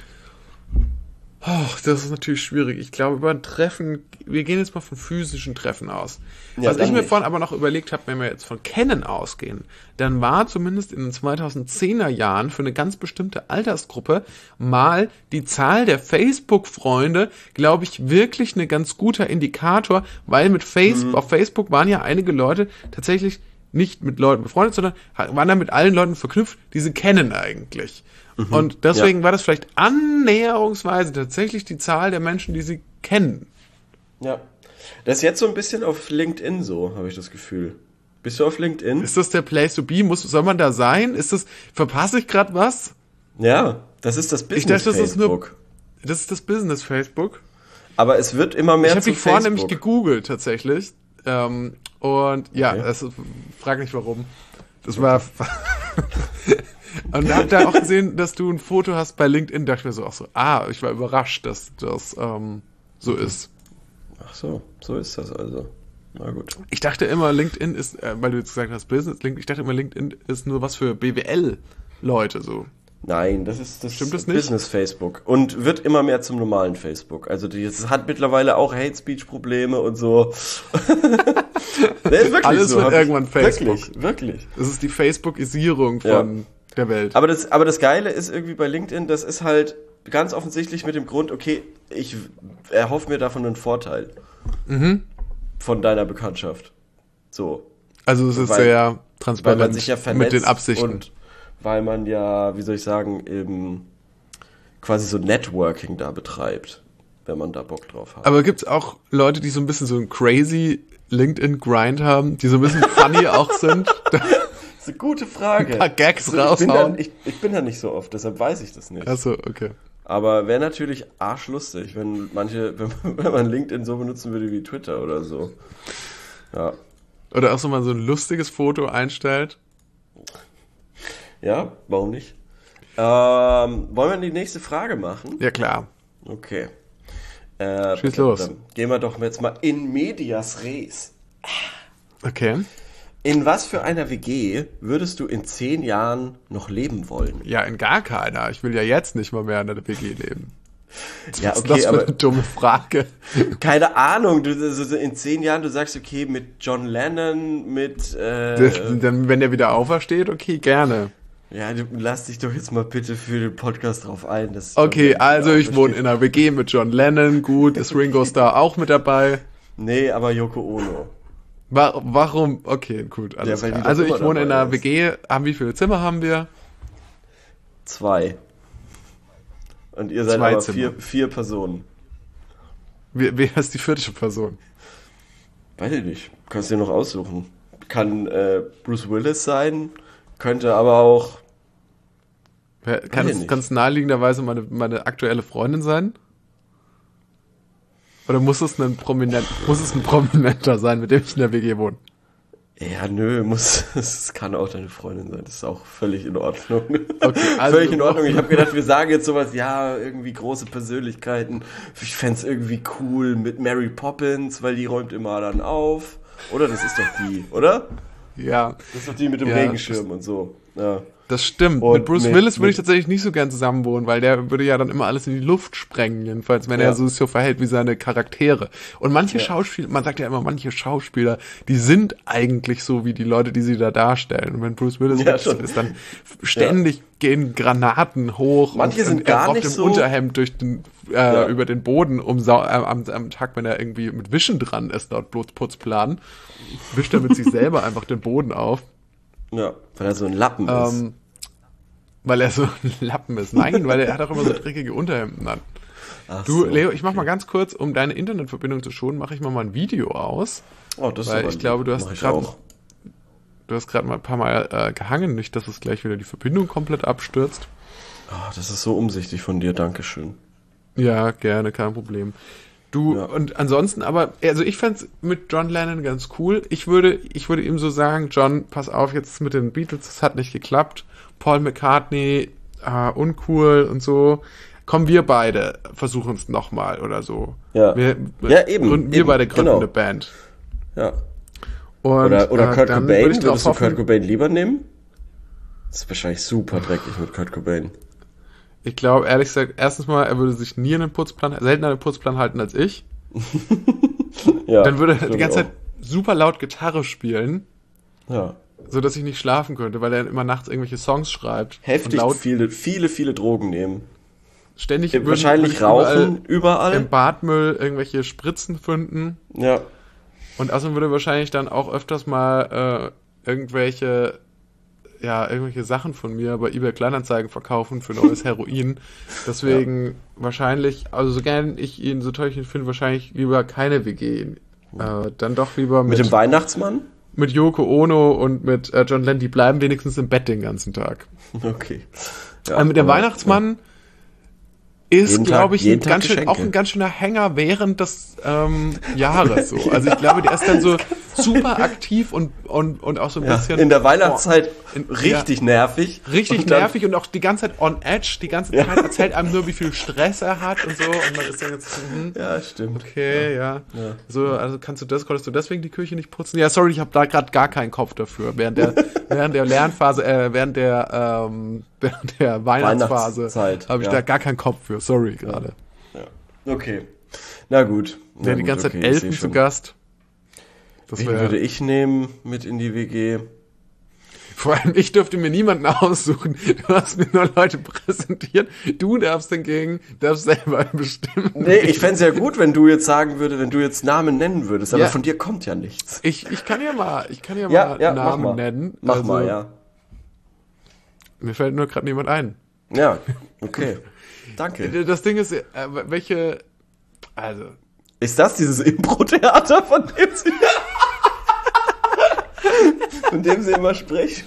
Oh, das ist natürlich schwierig. Ich glaube, über ein Treffen, wir gehen jetzt mal von physischen Treffen aus. Ja, Was dann ich mir nicht. vorhin aber noch überlegt habe, wenn wir jetzt von Kennen ausgehen, dann war zumindest in den zweitausendzehner Jahren für eine ganz bestimmte Altersgruppe mal die Zahl der Facebook-Freunde, glaube ich, wirklich ein ganz guter Indikator, weil mit Facebook, auf Facebook waren ja einige Leute tatsächlich nicht mit Leuten befreundet, sondern waren da mit allen Leuten verknüpft, die sie kennen eigentlich. Und deswegen ja. war das vielleicht annäherungsweise tatsächlich die Zahl der Menschen, die sie kennen. Ja. Das ist jetzt so ein bisschen auf LinkedIn so, habe ich das Gefühl. Bist du auf LinkedIn? Ist das der Place to be? Muss, soll man da sein? Ist das, verpasse ich gerade was? Ja, das ist das Ich dachte, das ist nur, Business-Facebook. das ist das Business Facebook. Aber es wird immer mehr Ich habe zu mich vorhin Facebook. nämlich gegoogelt, tatsächlich. Ähm, und ja, Okay. das ist, frag nicht warum. Das war, und hab da auch gesehen, dass du ein Foto hast bei LinkedIn, dachte mir so auch so, ah, ich war überrascht, dass das ähm, so ist. Ach so, so ist das also. Na gut. Ich dachte immer, LinkedIn ist, äh, weil du jetzt gesagt hast, Business, Link- ich dachte immer, LinkedIn ist nur was für B W L-Leute so. Nein, das ist das Stimmt das nicht? Business Facebook und wird immer mehr zum normalen Facebook. Also die, es hat mittlerweile auch Hate Speech Probleme und so. Nee, ist wirklich Alles so, wird hab ich- irgendwann Facebook. Wirklich, wirklich. Das ist die Facebookisierung Ja. von der Welt. Aber das, aber das Geile ist irgendwie bei LinkedIn, das ist halt ganz offensichtlich mit dem Grund, okay, ich erhoffe mir davon einen Vorteil. Mhm. Von deiner Bekanntschaft. So. Also es ist Weil- sehr Weil transparent man sich ja vernetzt mit den Absichten. und weil man ja, wie soll ich sagen, eben quasi so Networking da betreibt, wenn man da Bock drauf hat. Aber gibt's auch Leute, die so ein bisschen so ein crazy LinkedIn-Grind haben, die so ein bisschen funny auch sind? Das ist eine gute Frage. Ein paar Gags Also ich, bin da, raushauen. ich, ich bin da nicht so oft, deshalb weiß ich das nicht. Achso, okay. Aber wäre natürlich arschlustig, wenn manche, wenn, wenn man LinkedIn so benutzen würde wie Twitter oder so. Ja. Oder auch so mal so ein lustiges Foto einstellt. Ja, warum nicht? Ähm, wollen wir die nächste Frage machen? Ja, klar. Okay. Äh, Schieß los. Dann gehen wir doch jetzt mal in medias res. Okay. In was für einer W G würdest du in zehn Jahren noch leben wollen? Ja, in gar keiner. Ich will ja jetzt nicht mal mehr in der W G leben. Was Ja, ist okay, das für aber- eine dumme Frage? Keine Ahnung, du, so- so in zehn Jahren, du sagst, okay, mit John Lennon, mit, äh, Dann, wenn der wieder aufersteht, okay, gerne. ja, du lass dich doch jetzt mal bitte für den Podcast drauf ein. Dass Okay, John Lennon also wieder ich wohne aufersteht. in einer W G mit John Lennon, gut, ist Ringo Starr auch mit dabei. Nee, aber Yoko Ono. Wa- Warum? Okay, gut, alles Ja, weil die klar. doch Also immer ich wohne in dabei einer ist. W G, haben wie viele Zimmer haben wir? Zwei. Und ihr seid Zwei aber Zimmer. vier, vier Personen. Wer, wer ist die vierte Person? Weiß ich nicht. Kannst du dir noch aussuchen. Kann äh, Bruce Willis sein, könnte aber auch. Wer, kann ich es nicht. ganz naheliegenderweise meine, meine aktuelle Freundin sein? Oder muss es ein Prominent, muss es ein Prominenter sein, mit dem ich in der W G wohne? Ja, nö, muss. Es kann auch deine Freundin sein. Das ist auch völlig in Ordnung. Okay, also- völlig in Ordnung. Ich habe gedacht, wir sagen jetzt sowas, ja, irgendwie große Persönlichkeiten. Ich fänd's irgendwie cool mit Mary Poppins, weil die räumt immer dann auf. Oder? Das ist doch die, oder? Ja, Das ist doch die mit dem Ja, Regenschirm und so. Ja. Das stimmt. Und mit Bruce mit- Willis würde mit- ich tatsächlich nicht so gern zusammen wohnen, weil der würde ja dann immer alles in die Luft sprengen, jedenfalls, wenn Ja. er so sich so verhält wie seine Charaktere. Und manche Ja. Schauspieler, man sagt ja immer, manche Schauspieler, die sind eigentlich so wie die Leute, die sie da darstellen. Und wenn Bruce Willis Ja, ist, schon. ist, dann ständig gehen Granaten hoch. Manche und, sind und er gar auf nicht dem so- Unterhemd durch den, äh, Ja. über den Boden um Sau äh, am, am Tag, wenn er irgendwie mit Wischen dran ist, laut Putzplan, wischt er mit sich selber einfach den Boden auf. Ja, weil er so ein Lappen ist. Ähm, weil er so ein Lappen ist. Nein, weil er hat auch immer so dreckige Unterhemden an. Ach Du, so. Leo, ich mach mal ganz kurz, um deine Internetverbindung zu schonen, mache ich mal, mal ein Video aus. Oh, das ist weil aber ich lieb. glaube, du hast Mach ich grad- auch. Du hast gerade mal ein paar Mal äh, gehangen, nicht, dass es gleich wieder die Verbindung komplett abstürzt. Oh, das ist so umsichtig von dir, Dankeschön. Ja, gerne, kein Problem. Du, Ja. und ansonsten, aber, also ich fänd's mit John Lennon ganz cool. Ich würde, ich würde ihm so sagen, John, pass auf, jetzt mit den Beatles, das hat nicht geklappt. Paul McCartney, äh, uncool und so. Komm, wir beide versuchen es nochmal oder so. Ja. Wir, Ja, eben, Gründen, wir eben, beide gründen genau. eine Band. Ja. Und, Oder, oder äh, Kurt dann Cobain, würde ich drauf würdest du hoffen, Kurt Cobain lieber nehmen? Das ist wahrscheinlich super dreckig mit Kurt Cobain. Ich glaube, ehrlich gesagt, erstens mal, er würde sich nie an den Putzplan, seltener an den Putzplan halten als ich. Ja, Dann würde er glaub die ich ganze auch. Zeit super laut Gitarre spielen, Ja. so dass ich nicht schlafen könnte, weil er immer nachts irgendwelche Songs schreibt. Heftig und laut viele, viele, viele Drogen nehmen. ständig würden- Wahrscheinlich würde ich rauchen überall überall. im Badmüll irgendwelche Spritzen finden. Ja. Und außerdem würde er wahrscheinlich dann auch öfters mal äh, irgendwelche, ja, irgendwelche Sachen von mir bei eBay Kleinanzeigen verkaufen für neues Heroin. Deswegen wahrscheinlich, also so gern ich ihn, so toll ich ihn finde, wahrscheinlich lieber keine W G. Äh, dann doch lieber Mit mit, dem Weihnachtsmann? mit Yoko Ono und mit äh, John Lennon, die bleiben wenigstens im Bett den ganzen Tag. Okay. Ja, Aber mit dem aber- Weihnachtsmann ist, Jeden Tag- glaube ich, ein jeden Tag ganz schön, Geschenke. auch ein ganz schöner Hänger während des ähm, Jahres. So. Also ich glaube, der ist dann so super aktiv und, und, und auch so ein Ja, bisschen in der Weihnachtszeit oh, in- richtig nervig. richtig Und dann- nervig und auch die ganze Zeit on edge, die ganze Zeit erzählt einem nur, wie viel Stress er hat und so. Und man ist dann jetzt, hm, Ja, stimmt. okay, ja. Ja. So, also kannst du das, konntest du deswegen die Küche nicht putzen? Ja, sorry, ich habe da gerade gar keinen Kopf dafür. Während der, während der Lernphase, äh, während der, ähm, während der Weihnachtsphase Weihnachtszeit, habe ich ja. da gar keinen Kopf für. Sorry, gerade. Ja. Okay. Na gut. Na Wäre die gut, ganze Zeit okay, ich seh Elfen zu schon. Gast. Das Wen würde wäre. ich nehmen mit in die W G? Vor allem, ich dürfte mir niemanden aussuchen. Du hast mir nur Leute präsentiert. Du darfst hingegen, darfst selber bestimmen. Nee, ich fänd's ja gut, wenn du jetzt sagen würdest, wenn du jetzt Namen nennen würdest, aber Ja. von dir kommt ja nichts. Ich, ich kann ja mal, ich kann ja, Ja, mal ja, mach Namen mal. nennen. Mach Also, mal, ja. Mir fällt nur gerade niemand ein. Ja, okay. Danke. Das Ding ist, äh, welche, also, Ist das dieses Impro-Theater, von dem sie, von dem sie immer sprechen?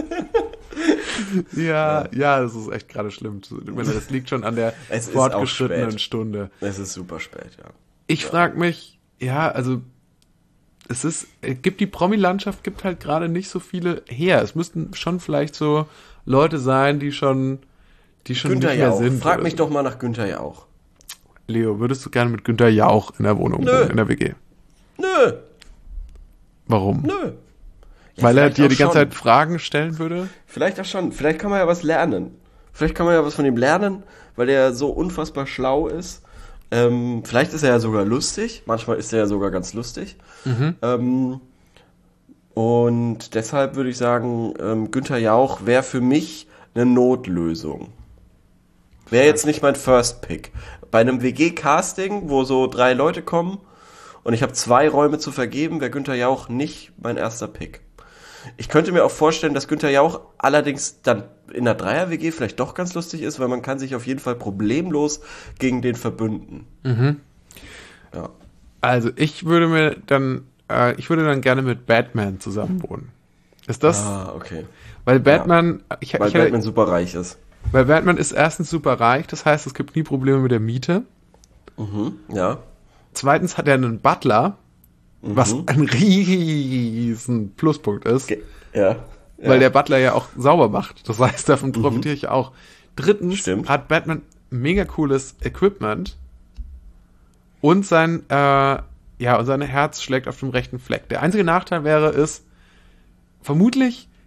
ja, ja, das ist echt gerade schlimm. Das liegt schon an der Es ist auch fortgeschrittenen spät. Stunde. Es ist super spät, ja. Ich frage mich, ja, also es ist, es gibt die Promi-Landschaft, gibt halt gerade nicht so viele her. Es müssten schon vielleicht so Leute sein, die schon, die schon Günther nicht mehr Jauch. sind. Frag oder mich so. doch mal nach Günther Jauch. Leo, würdest du gerne mit Günther Jauch in der Wohnung Nö. wohnen, in der W G? Nö, Warum? nö. Ja, Weil er vielleicht dir auch die ganze schon. Zeit Fragen stellen würde? Vielleicht auch schon. Vielleicht kann man ja was lernen. Vielleicht kann man ja was von ihm lernen, weil er so unfassbar schlau ist. Ähm, vielleicht ist er ja sogar lustig. Manchmal ist er ja sogar ganz lustig. Ähm, und deshalb würde ich sagen, ähm, Günther Jauch wäre für mich eine Notlösung. Wäre jetzt nicht mein First Pick. Bei einem W G-Casting, wo so drei Leute kommen und ich habe zwei Räume zu vergeben, wäre Günther Jauch nicht mein erster Pick. Ich könnte mir auch vorstellen, dass Günther Jauch allerdings dann in einer Dreier-W G vielleicht doch ganz lustig ist, weil man kann sich auf jeden Fall problemlos gegen den verbünden. Ja. Also ich würde mir dann, äh, ich würde dann gerne mit Batman zusammen wohnen. Ist das? Ah, okay. Weil Batman, ich, Weil ich hätte, Batman super reich ist. weil Batman ist erstens super reich, das heißt, es gibt nie Probleme mit der Miete. Ja. Zweitens hat er einen Butler, was Mhm. ein riesen Pluspunkt ist, Ge- Ja. weil der Butler ja auch sauber macht. Das heißt, davon profitiere ich auch. Drittens Mhm. Stimmt. hat Batman mega cooles Equipment und sein, äh, ja, und sein Herz schlägt auf dem rechten Fleck. Der einzige Nachteil wäre es, vermutlich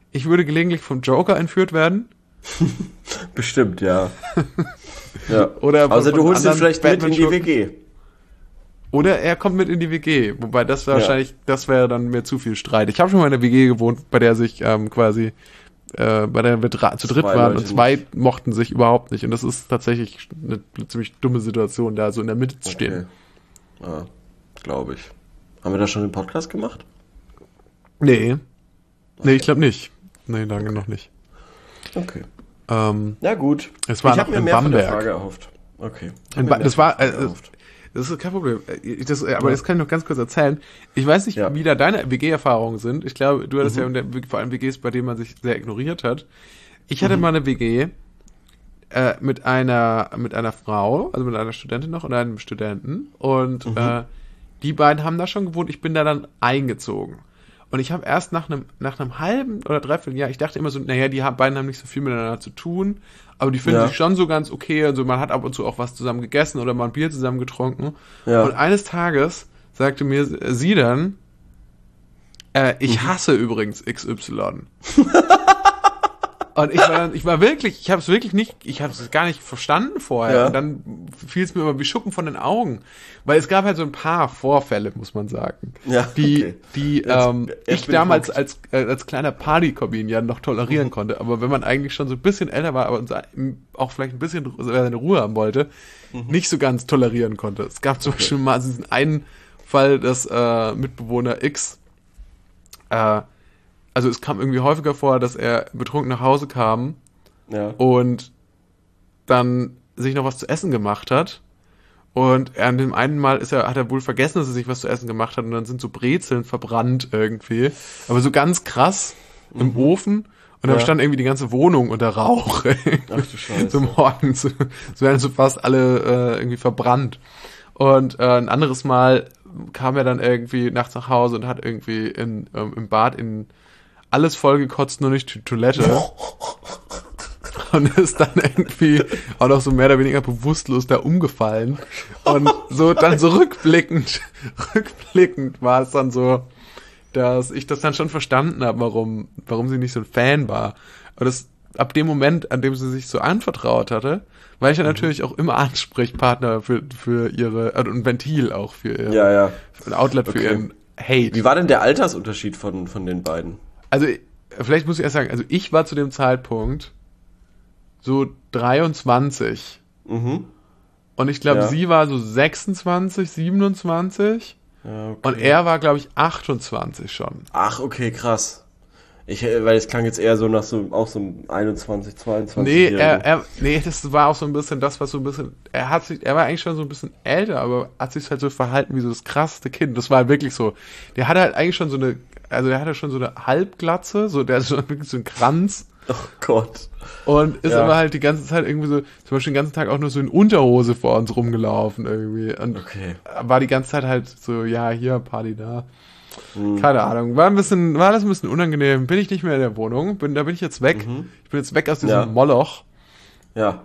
Ich würde gelegentlich vom Joker entführt werden. Bestimmt, ja. ja. Oder Außer von du holst ihn anderen vielleicht mit in die Batman-Schurken. W G. Oder er kommt mit in die W G. Wobei das wäre Ja. wahrscheinlich, das wäre dann mir zu viel Streit. Ich habe schon mal in einer W G gewohnt, bei der sich ähm, quasi, äh, bei der wir dra- zu dritt Zwei waren Leute und zwei mochten sich überhaupt nicht. Und das ist tatsächlich eine, eine ziemlich dumme Situation, da so in der Mitte zu stehen. Okay. Ja, glaube ich. Haben wir da schon den Podcast gemacht? Nee. Nee, ich glaube nicht. Nee, danke noch nicht. Okay. Ähm, Na gut. Es war ich noch habe mir in mehr von der Bamberg. Frage erhofft. Okay. Ich hab in mir Ba- mehr das von der war, Frage äh, erhofft. das ist kein Problem. Ich Das, aber das kann ich noch ganz kurz erzählen. Ich weiß nicht, Ja. wie da deine W G-Erfahrungen sind. Ich glaube, du hattest Mhm. ja in der, vor allem W Gs, bei denen man sich sehr ignoriert hat. Ich hatte Mhm. mal eine W G äh, mit einer mit einer Frau, also mit einer Studentin noch und einem Studenten. Und Mhm. äh, die beiden haben da schon gewohnt. Ich bin da dann eingezogen. Und ich habe erst nach einem nach einem halben oder dreiviertel Jahr, ich dachte immer so, naja, die haben, beiden haben nicht so viel miteinander zu tun, aber die finden Ja. sich schon so ganz okay. Also man hat ab und zu auch was zusammen gegessen oder mal ein Bier zusammen getrunken. Ja. Und eines Tages sagte mir sie dann, äh, ich Mhm. hasse übrigens X Y. Und ich war, dann- ich war wirklich, ich habe es wirklich nicht, ich habe es gar nicht verstanden vorher. Ja. Und dann fiel es mir immer wie Schuppen von den Augen. Weil es gab halt so ein paar Vorfälle, muss man sagen. Ja, die, okay. die Jetzt- ähm, jetzt ich bin ich damals hooked. als, äh, als kleiner Partykombin ja noch tolerieren konnte. Aber wenn man eigentlich schon so ein bisschen älter war, aber uns auch vielleicht ein bisschen seine Ruhe haben wollte, nicht so ganz tolerieren konnte. Es gab zum Beispiel mal diesen einen Fall, dass äh, Mitbewohner X äh, also es kam irgendwie häufiger vor, dass er betrunken nach Hause kam Ja. und dann sich noch was zu essen gemacht hat. Und er an dem einen Mal ist er, hat er wohl vergessen, dass er sich was zu essen gemacht hat und dann sind so Brezeln verbrannt irgendwie. Aber so ganz krass im Ofen. Und dann Ja. stand irgendwie die ganze Wohnung unter Rauch. Ach du Scheiße. so morgens. So werden so fast alle äh, irgendwie verbrannt. Und äh, ein anderes Mal kam er dann irgendwie nachts nach Hause und hat irgendwie in, ähm, im Bad in alles vollgekotzt, nur nicht die Toilette. Und ist dann irgendwie auch noch so mehr oder weniger bewusstlos da umgefallen. Und so dann so rückblickend, rückblickend war es dann so, dass ich das dann schon verstanden habe, warum, warum sie nicht so ein Fan war. Aber das, ab dem Moment, an dem sie sich so anvertraut hatte, war ich ja natürlich auch immer Ansprechpartner für, für ihre, also ein Ventil auch für ihr, Ja, ja. ein Outlet für Okay. ihren Hate. Wie war denn der Altersunterschied von, von den beiden? Also, vielleicht muss ich erst sagen, also ich war zu dem Zeitpunkt so dreiundzwanzig. Mhm. Und ich glaube, Ja. sie war so sechsundzwanzig, siebenundzwanzig. Ja, okay. Und er war, glaube ich, achtundzwanzig schon. Ach, okay, krass. Ich, äh, weil es klang jetzt eher so nach so, auch so einem einundzwanzig, zweiundzwanzig. Nee, er, er, nee, das war auch so ein bisschen das, was so ein bisschen, er hat sich, er war eigentlich schon so ein bisschen älter, aber hat sich halt so verhalten wie so das krasseste Kind. Das war halt wirklich so. Der hatte halt eigentlich schon so eine, also der hatte schon so eine Halbglatze, so, der hat so wirklich so einen Kranz. Oh Gott. Und ist Ja. aber halt die ganze Zeit irgendwie so, zum Beispiel den ganzen Tag auch nur so in Unterhose vor uns rumgelaufen irgendwie. Und Okay. war die ganze Zeit halt so, ja, hier, Party da. Mhm. Keine Ahnung. War ein bisschen, war das ein bisschen unangenehm. Bin ich nicht mehr in der Wohnung. Bin, da bin ich jetzt weg. Mhm. Ich bin jetzt weg aus diesem Ja. Moloch. Ja.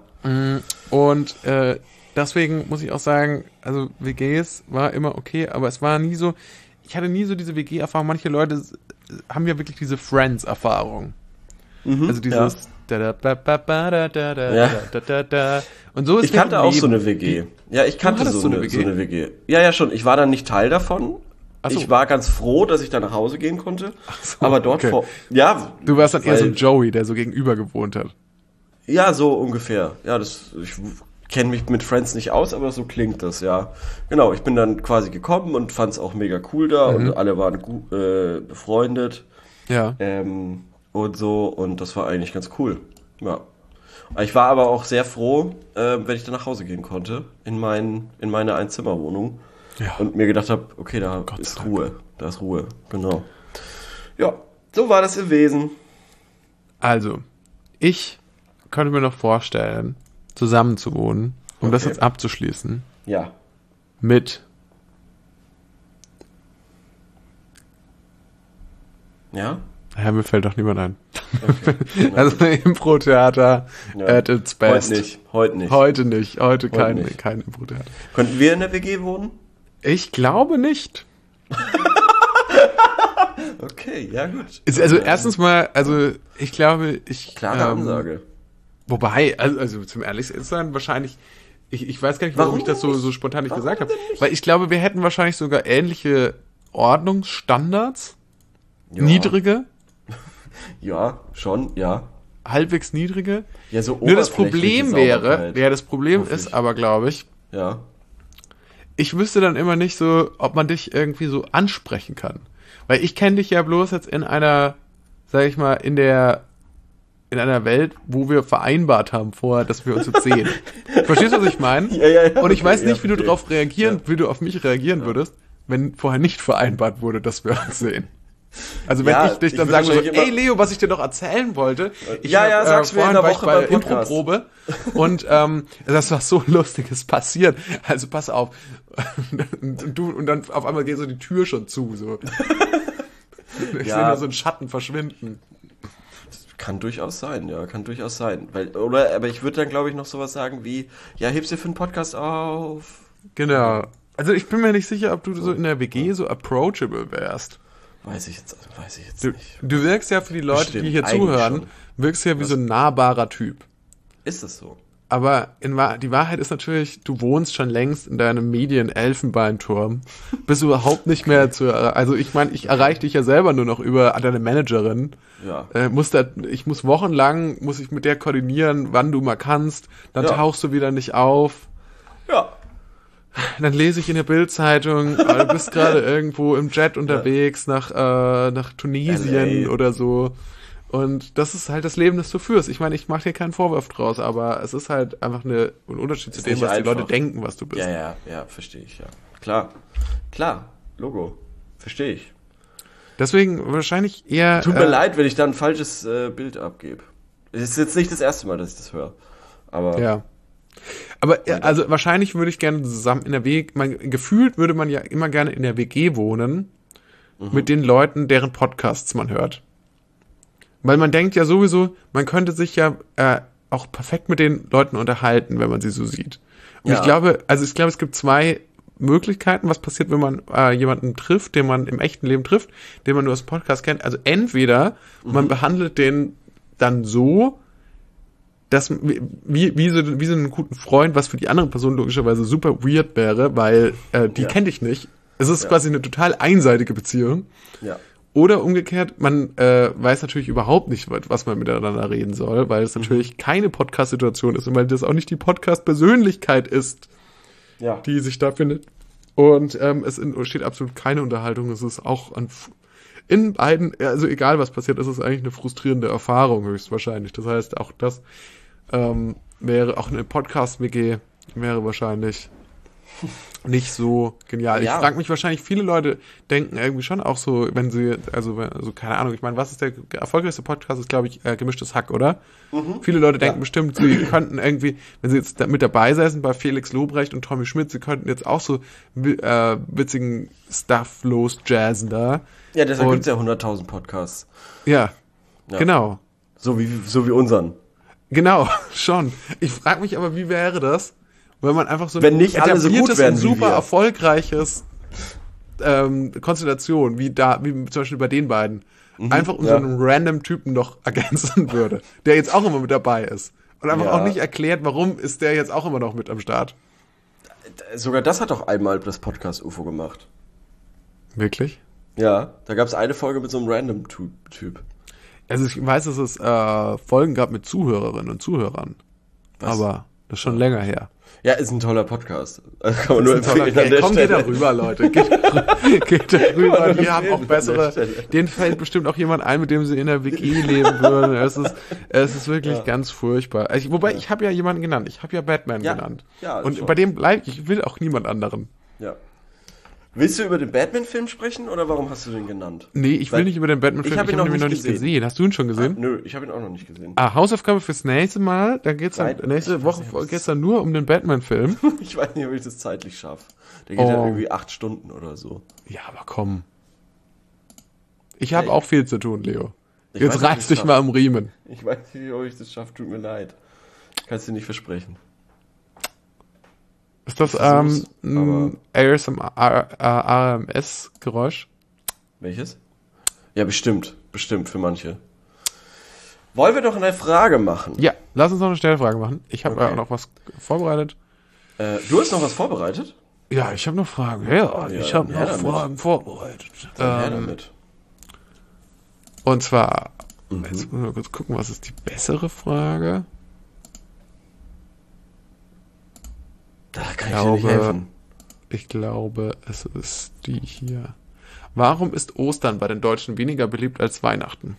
Und äh, deswegen muss ich auch sagen, also W Gs war immer okay, aber es war nie so, ich hatte nie so diese W G-Erfahrung. Manche Leute s- haben ja wirklich diese Friends-Erfahrung. Mhm. Also dieses da, da, ba, ba, ba, da, da, da, Ja. da, da, da. Und so ist Ich kannte deren auch so Leben. eine W G. Ja, ich kannte hattest so so eine eine, W G? so eine W G. Ja, ja, schon. Ich war dann nicht Teil davon. Ach so. Ich war ganz froh, dass ich da nach Hause gehen konnte. so, aber dort okay. vor. Ja. Du warst dann eher so weil- ein Joey, der so gegenüber gewohnt hat. Ja, so ungefähr. Ja, das. Ich kenne mich mit Friends nicht aus, aber so klingt das, ja. Genau, ich bin dann quasi gekommen und fand es auch mega cool da Mhm. und alle waren gut äh, befreundet. Ja. Ähm, und so, und das war eigentlich ganz cool. Ja. Ich war aber auch sehr froh, äh, wenn ich dann nach Hause gehen konnte, in, mein, in meine Einzimmerwohnung. Ja. Und mir gedacht habe, okay, da Gott ist sei Dank. Ruhe. Da ist Ruhe, genau. Ja, so war das im Wesen. Also, ich könnte mir noch vorstellen, zusammen zu wohnen, um das Okay. jetzt abzuschließen, Ja. mit Ja? Ja, mir fällt doch niemand ein. Okay. Also Impro-Theater Ja. at its best. Heute nicht, heute nicht. Heute nicht. Heute kein, nicht. kein Impro-Theater. Könnten wir in der W G wohnen? Ich glaube nicht. Okay, ja gut. Ist also erstens mal, also ich glaube, ich... Klare ähm, Ansage. Wobei, also, also zum ehrlich sein, wahrscheinlich... Ich, ich weiß gar nicht, warum, Warum ich das so, denn nicht? so spontan nicht Warum gesagt habe. denn nicht? Weil ich glaube, wir hätten wahrscheinlich sogar ähnliche Ordnungsstandards. Ja. Niedrige, Ja, schon, ja. halbwegs niedrige. Ja, so Nur das oberflächliche Problem wäre, Sauberkeit. ja, das Problem Hoffe ist ich. aber, glaube ich, Ja. ich wüsste dann immer nicht so, ob man dich irgendwie so ansprechen kann. Weil ich kenne dich ja bloß jetzt in einer, sag ich mal, in der, in einer Welt, wo wir vereinbart haben vorher, dass wir uns jetzt sehen. Verstehst du, was ich meine? Ja, ja, ja. Und ich weiß Okay, nicht, ja, wie du verstehe. darauf reagieren, Ja. wie du auf mich reagieren würdest, wenn vorher nicht vereinbart wurde, dass wir uns sehen. Also wenn Ja, ich dich ich dann würde sagen würde, wahrscheinlich ey immer- Leo, was ich dir noch erzählen wollte. Ich Ja, hab, ja, sag's mir in vorhin der war ich Woche bei beim Podcast. Improprobe und ähm, das war so lustiges passiert. Also pass auf. Und du und dann auf einmal geht so die Tür schon zu. So. Ich Ja. sehe nur so einen Schatten verschwinden. Kann durchaus sein, ja, kann durchaus sein. Weil, oder, aber ich würde dann, glaube ich, noch sowas sagen wie, ja, heb's dir für einen Podcast auf. Genau. Also ich bin mir nicht sicher, ob du so in der W G so approachable wärst. Weiß ich jetzt, weiß ich jetzt Du, nicht. du wirkst ja für die Leute, Bestimmt, die hier eigentlich zuhören, schon. wirkst ja wie so ein nahbarer Typ. Ist es so? Aber in Wahr- die Wahrheit ist natürlich, du wohnst schon längst in deinem Medien-Elfenbeinturm. Bist überhaupt nicht mehr zu, also ich meine, ich erreiche dich ja selber nur noch über deine Managerin. Ja. Äh, muss da, ich muss wochenlang, muss ich mit der koordinieren, wann du mal kannst. Dann Ja. tauchst du wieder nicht auf. Ja. Dann lese ich in der Bild-Zeitung, äh, du bist gerade irgendwo im Jet unterwegs nach, äh, nach Tunesien L A. oder so. Und das ist halt das Leben, das du führst. Ich meine, ich mache dir keinen Vorwurf draus, aber es ist halt einfach eine, ein Unterschied zu Ist dem, nicht was die einfach. Leute denken, was du bist. Ja, ja, ja, verstehe ich, ja. Klar. Klar. Logo. Verstehe ich. Deswegen wahrscheinlich eher. Tut mir äh, leid, wenn ich da ein falsches äh, Bild abgebe. Es ist jetzt nicht das erste Mal, dass ich das höre. Aber Ja. Aber äh, also wahrscheinlich würde ich gerne zusammen in der W G, man, gefühlt würde man ja immer gerne in der W G wohnen mit den Leuten, deren Podcasts man hört. Weil man denkt ja sowieso, man könnte sich ja äh, auch perfekt mit den Leuten unterhalten, wenn man sie so sieht. Und Ja. ich glaube, also ich glaube, es gibt zwei Möglichkeiten, was passiert, wenn man äh, jemanden trifft, den man im echten Leben trifft, den man nur aus dem Podcast kennt. Also entweder man behandelt den dann so, dass wie, wie, so, wie so einen guten Freund, was für die andere Person logischerweise super weird wäre, weil äh, die Ja. kennt dich nicht. Es ist Ja. quasi eine total einseitige Beziehung. ja. Oder umgekehrt, man äh, weiß natürlich überhaupt nicht, was man miteinander reden soll, weil es natürlich keine Podcast-Situation ist und weil das auch nicht die Podcast-Persönlichkeit ist, Ja. die sich da findet. Und ähm, es in, steht absolut keine Unterhaltung. Es ist auch an, in beiden, also egal was passiert, ist es eigentlich eine frustrierende Erfahrung höchstwahrscheinlich. Das heißt, auch das ähm, wäre, auch eine Podcast-W G wäre wahrscheinlich nicht so genial. Ja. Ich frage mich wahrscheinlich, viele Leute denken irgendwie schon auch so, wenn sie, also, wenn- also keine Ahnung, ich meine, was ist der erfolgreichste Podcast, ist glaube ich äh, Gemischtes Hack, oder? Viele Leute denken Ja. bestimmt, sie könnten irgendwie, wenn sie jetzt da mit dabei säßen bei Felix Lobrecht und Tommy Schmidt, sie könnten jetzt auch so wi- äh, witzigen Stuff losjazzen da. Ja, deshalb Und- gibt's ja hunderttausend Podcasts. Ja, Ja. genau. So wie, so wie unseren. Genau, schon. Ich frage mich aber, wie wäre das, wenn man einfach so Wenn nicht alle so gut etabliertes wären und wie super wir. erfolgreiches ähm, Konstellation, wie da, wie zum Beispiel bei den beiden, einfach um so ja. einen random Typen noch ergänzen würde, der jetzt auch immer mit dabei ist. Und einfach Ja. auch nicht erklärt, warum ist der jetzt auch immer noch mit am Start. Sogar das hat doch einmal das Podcast U F O gemacht. Wirklich? Ja, da gab's eine Folge mit so einem Random-Typ. Also ich weiß, dass es äh, Folgen gab mit Zuhörerinnen und Zuhörern. Was? Aber das ist schon länger her. Ja, ist ein toller Podcast. Also kann man nur Das ist ein toller- empfehlen an Ja, der komm, geht Stelle. da rüber, Leute. Geht, geht da rüber. man Die haben empfehlen auch an der bessere. Stelle. Denen fällt bestimmt auch jemand ein, mit dem sie in der W G leben würden. Es ist, es ist wirklich Ja. ganz furchtbar. Ich, wobei, ich habe ja jemanden genannt. Ich habe ja Batman Ja. genannt. Ja, Und schon. bei dem bleibe ich. Ich will auch niemand anderen. Ja. Willst du über den Batman-Film sprechen oder warum hast du den genannt? Nee, ich will Weil nicht über den Batman-Film. ich hab ihn noch nämlich nicht noch nicht gesehen. gesehen. Hast du ihn schon gesehen? Nö, ich habe ihn auch noch nicht gesehen. Ah, Hausaufgabe fürs nächste Mal. Dann geht's dann, Nein, nächste ich weiß Woche nicht, ob geht's dann nur um den Batman-Film. Ich weiß nicht, ob ich das zeitlich schaffe. Der geht Oh. ja irgendwie acht Stunden oder so. Ja, aber komm. Ich habe Hey. auch viel zu tun, Leo. Ich Jetzt weiß nicht, reiß wie dich ich mal am Riemen. Ich weiß nicht, ob ich das schaffe, tut mir leid. Ich kann es dir nicht versprechen. Ist das versuch's, ähm, ein A S M R, äh, A M S-Geräusch? Welches? Ja, bestimmt. Bestimmt für manche. Wollen wir doch eine Frage machen? Ja, lass uns noch eine Stellfrage machen. Ich habe Okay. äh, noch was vorbereitet. Äh, du hast noch was vorbereitet? Ja, ich habe noch Fragen. Ja, Ja, ich habe her noch damit. Fragen vorbereitet. Dann her Ähm, damit. und zwar, Mhm. jetzt müssen wir kurz gucken, was ist die bessere Frage? Da kann ich Ich dir nicht glaube, helfen. ich glaube, es ist die hier. Warum ist Ostern bei den Deutschen weniger beliebt als Weihnachten?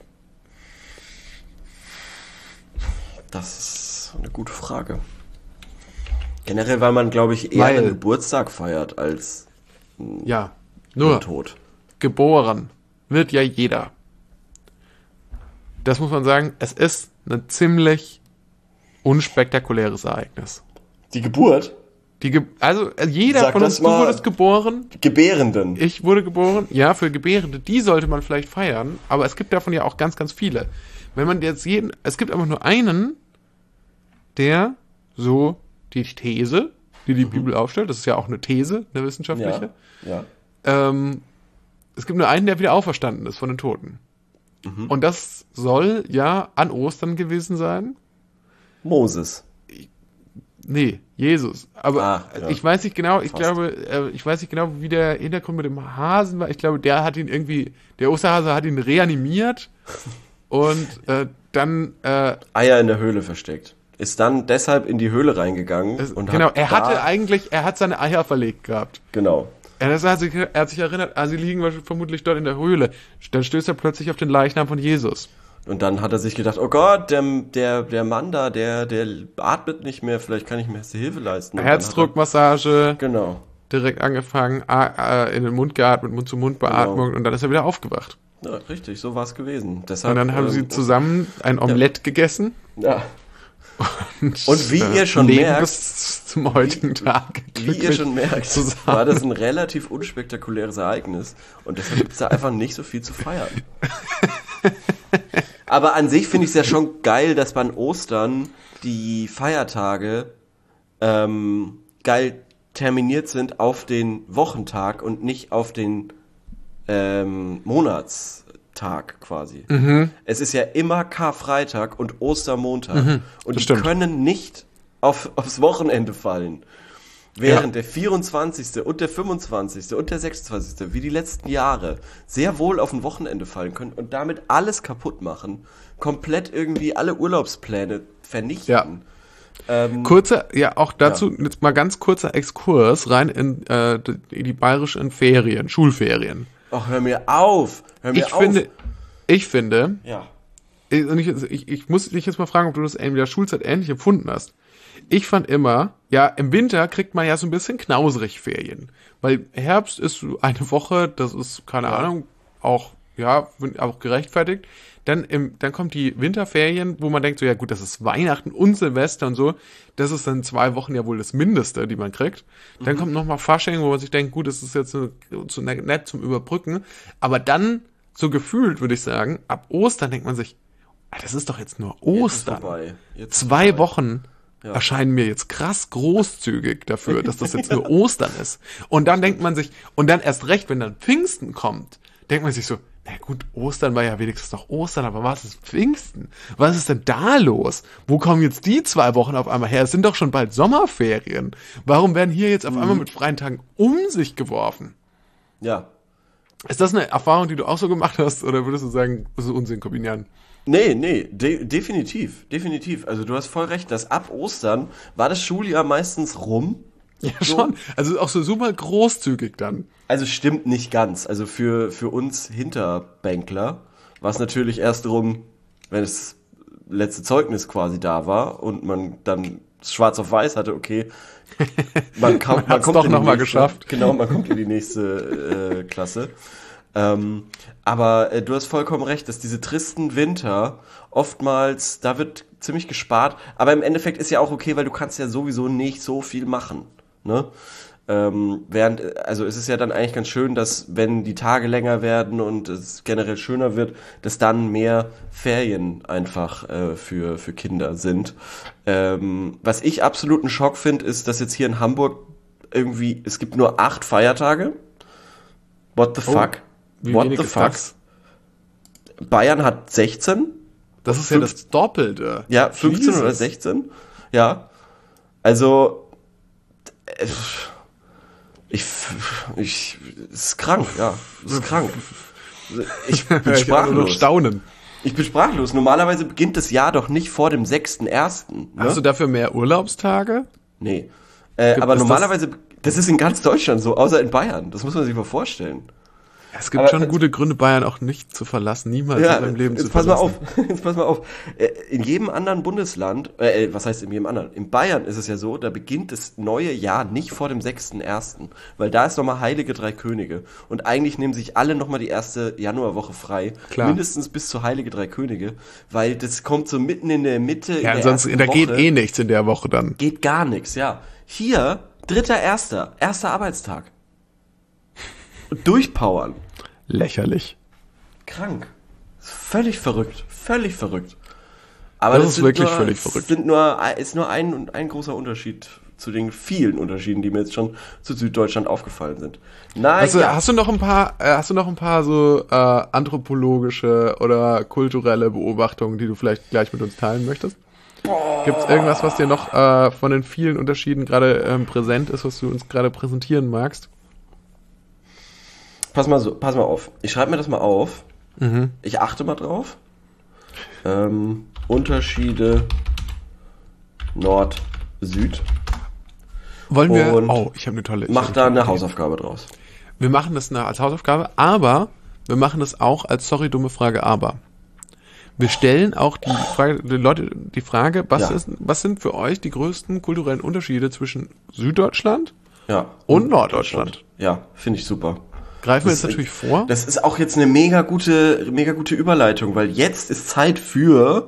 Das ist eine gute Frage. Generell, weil man, glaube ich, eher Weil- einen Geburtstag feiert als Ja, nur nur Tod. geboren wird ja jeder. Das muss man sagen, es ist ein ziemlich unspektakuläres Ereignis. Die Geburt? Die Ge also äh, jeder Sag von das uns, du mal. wurdest geboren, Gebärenden. ich wurde geboren, ja, für Gebärende, die sollte man vielleicht feiern, aber es gibt davon ja auch ganz, ganz viele. Wenn man jetzt jeden, es gibt einfach nur einen, der so die These, die die Bibel aufstellt, das ist ja auch eine These, eine wissenschaftliche, Ja, ja. ähm, es gibt nur einen, der wieder auferstanden ist von den Toten. Mhm. Und das soll ja an Ostern gewesen sein. Moses. Nee, Jesus. Aber Ah, ja. ich weiß nicht genau, ich Fast. glaube, äh, ich weiß nicht genau, wie der Hintergrund mit dem Hasen war. Ich glaube, der hat ihn irgendwie, der Osterhase hat ihn reanimiert und äh, dann, äh, Eier in der Höhle versteckt. Ist dann deshalb in die Höhle reingegangen es, und genau, hat er da, hatte eigentlich, er hat seine Eier verlegt gehabt. Genau. Er, das hat sich, er hat sich erinnert, ah, sie liegen vermutlich dort in der Höhle. Dann stößt er plötzlich auf den Leichnam von Jesus. Und dann hat er sich gedacht, oh Gott, der, der, der Mann da, der, der atmet nicht mehr, vielleicht kann ich mir erste Hilfe leisten. Und dann Herzdruckmassage, hat er, genau. direkt angefangen, ah, äh, in den Mund geatmet, Mund-zu-Mund-Beatmung Genau. und dann ist er wieder aufgewacht. Ja, richtig, so war es gewesen. Deshalb, Und dann haben ähm, sie zusammen ein Omelett gegessen. Ja. Und, Und wie ihr schon Leben merkt- bis zum heutigen Tag. Wie ihr glücklich schon merkt, zusammen. war das ein relativ unspektakuläres Ereignis und deshalb gibt es da einfach nicht so viel zu feiern. Aber an sich finde ich es ja schon geil, dass man Ostern die Feiertage ähm, geil terminiert sind auf den Wochentag und nicht auf den ähm, Monatstag quasi. Mhm. Es ist ja immer Karfreitag und Ostermontag und die stimmt. können nicht auf, aufs Wochenende fallen. Während der vierundzwanzigste und der fünfundzwanzigste und der sechsundzwanzigste wie die letzten Jahre sehr wohl auf ein Wochenende fallen können und damit alles kaputt machen, komplett irgendwie alle Urlaubspläne vernichten. Ähm, Kurzer, ja, auch dazu jetzt mal ganz kurzer Exkurs rein in, äh, in die bayerischen Ferien, Schulferien. ach, hör mir auf! Hör mir Ich auf! finde, ich finde, ja. ich, und ich, ich, ich muss dich jetzt mal fragen, ob du das in der Schulzeit ähnlich empfunden hast. Ich fand immer, ja, im Winter kriegt man ja so ein bisschen knauserig Ferien. Weil Herbst ist so eine Woche, das ist, keine Ja. Ahnung, auch, ja, auch gerechtfertigt. Dann, im, dann kommt die Winterferien, wo man denkt, so, ja gut, das ist Weihnachten und Silvester und so. Das ist dann zwei Wochen ja wohl das Mindeste, die man kriegt. Dann kommt nochmal Fasching, wo man sich denkt, gut, das ist jetzt so, so nett zum Überbrücken. Aber dann, so gefühlt, würde ich sagen, ab Ostern denkt man sich, ah, das ist doch jetzt nur Jetzt ist Ostern. vorbei. Jetzt ist Zwei vorbei. Wochen Ja. erscheinen mir jetzt krass großzügig dafür, dass das jetzt nur Ostern ist. Und dann denkt man sich, und dann erst recht, wenn dann Pfingsten kommt, denkt man sich so, na gut, Ostern war ja wenigstens noch Ostern, aber was ist Pfingsten? Was ist denn da los? Wo kommen jetzt die zwei Wochen auf einmal her? Es sind doch schon bald Sommerferien. Warum werden hier jetzt auf einmal mit freien Tagen um sich geworfen? Ja. Ist das eine Erfahrung, die du auch so gemacht hast, oder würdest du sagen, das ist Unsinn, Kombinieren? Nee, nee, de- definitiv, definitiv. Also du hast voll recht, dass ab Ostern war das Schuljahr meistens rum. Ja, So. schon. Also auch so super großzügig dann. Also stimmt nicht ganz. Also für, für uns Hinterbänkler war es natürlich erst rum, wenn das letzte Zeugnis quasi da war und man dann schwarz auf weiß hatte, okay, man, kam, Man man hat's kommt doch in die noch mal nächste- geschafft. Genau, man kommt in die nächste äh, Klasse. Ähm, aber äh, du hast vollkommen recht, dass diese tristen Winter oftmals, da wird ziemlich gespart, aber im Endeffekt ist ja auch okay, weil du kannst ja sowieso nicht so viel machen, ne? Ähm, während, also es ist ja dann eigentlich ganz schön, dass wenn die Tage länger werden und es generell schöner wird, dass dann mehr Ferien einfach äh, für, für Kinder sind. Ähm, was ich absolut einen Schock finde, ist, dass jetzt hier in Hamburg irgendwie, es gibt nur acht Feiertage. What the Oh, fuck? wie What wenig the ist fuck? das? Bayern hat sechzehn. Das ist ja das Doppelte. Ja, fünfzehn Jesus. oder sechzehn. Ja. Also, äh, ich, ich, es ist krank, ja. Es ist krank. Ich bin Ich kann nur noch sprachlos. staunen. Ich bin sprachlos. Normalerweise beginnt das Jahr doch nicht vor dem sechsten ersten. Ne? Hast du dafür mehr Urlaubstage? Nee. Äh, Gibt aber es normalerweise, das? das ist in ganz Deutschland so, außer in Bayern. Das muss man sich mal vorstellen. Es gibt Aber- schon gute Gründe, Bayern auch nicht zu verlassen, niemals Ja, in seinem Leben jetzt zu pass mal verlassen. auf, jetzt pass mal auf. Äh, In jedem anderen Bundesland, äh, was heißt in jedem anderen? In Bayern ist es ja so, da beginnt das neue Jahr nicht vor dem sechsten ersten, weil da ist nochmal Heilige Drei Könige. Und eigentlich nehmen sich alle nochmal die erste Januarwoche frei. Klar. Mindestens bis zu Heilige Drei Könige, weil das kommt so mitten in der Mitte. Ja, in der ansonsten, ersten da geht Woche. eh nichts in der Woche dann. Geht gar nichts, ja. Hier, dritter Erster, erster Arbeitstag. Durchpowern. Lächerlich. Krank. Völlig verrückt. Völlig verrückt. Aber Das das, ist sind wirklich nur, völlig es verrückt. Sind nur, ist nur ein, ein großer Unterschied zu den vielen Unterschieden, die mir jetzt schon zu Süddeutschland aufgefallen sind. Nein, Hast du, ja. hast du noch ein paar, äh, hast du noch ein paar so äh, anthropologische oder kulturelle Beobachtungen, die du vielleicht gleich mit uns teilen möchtest? Gibt es irgendwas, was dir noch äh, von den vielen Unterschieden gerade ähm, präsent ist, was du uns gerade präsentieren magst? Pass mal so, pass mal auf. Ich schreibe mir das mal auf. Mhm. Ich achte mal drauf. Ähm, Unterschiede Nord, Süd. Wollen wir? Und Oh, ich habe eine tolle. ich Mach hab da tolle eine Idee. Hausaufgabe draus. Wir machen das als Hausaufgabe, aber wir machen das auch als sorry dumme Frage, aber wir stellen auch die Frage, die Leute die Frage, was Ja. ist, was sind für euch die größten kulturellen Unterschiede zwischen Süddeutschland Ja. und Norddeutschland? Ja, finde ich super. Greifen wir Das jetzt ist- natürlich vor. Das ist auch jetzt eine mega gute, mega gute Überleitung, weil jetzt ist Zeit für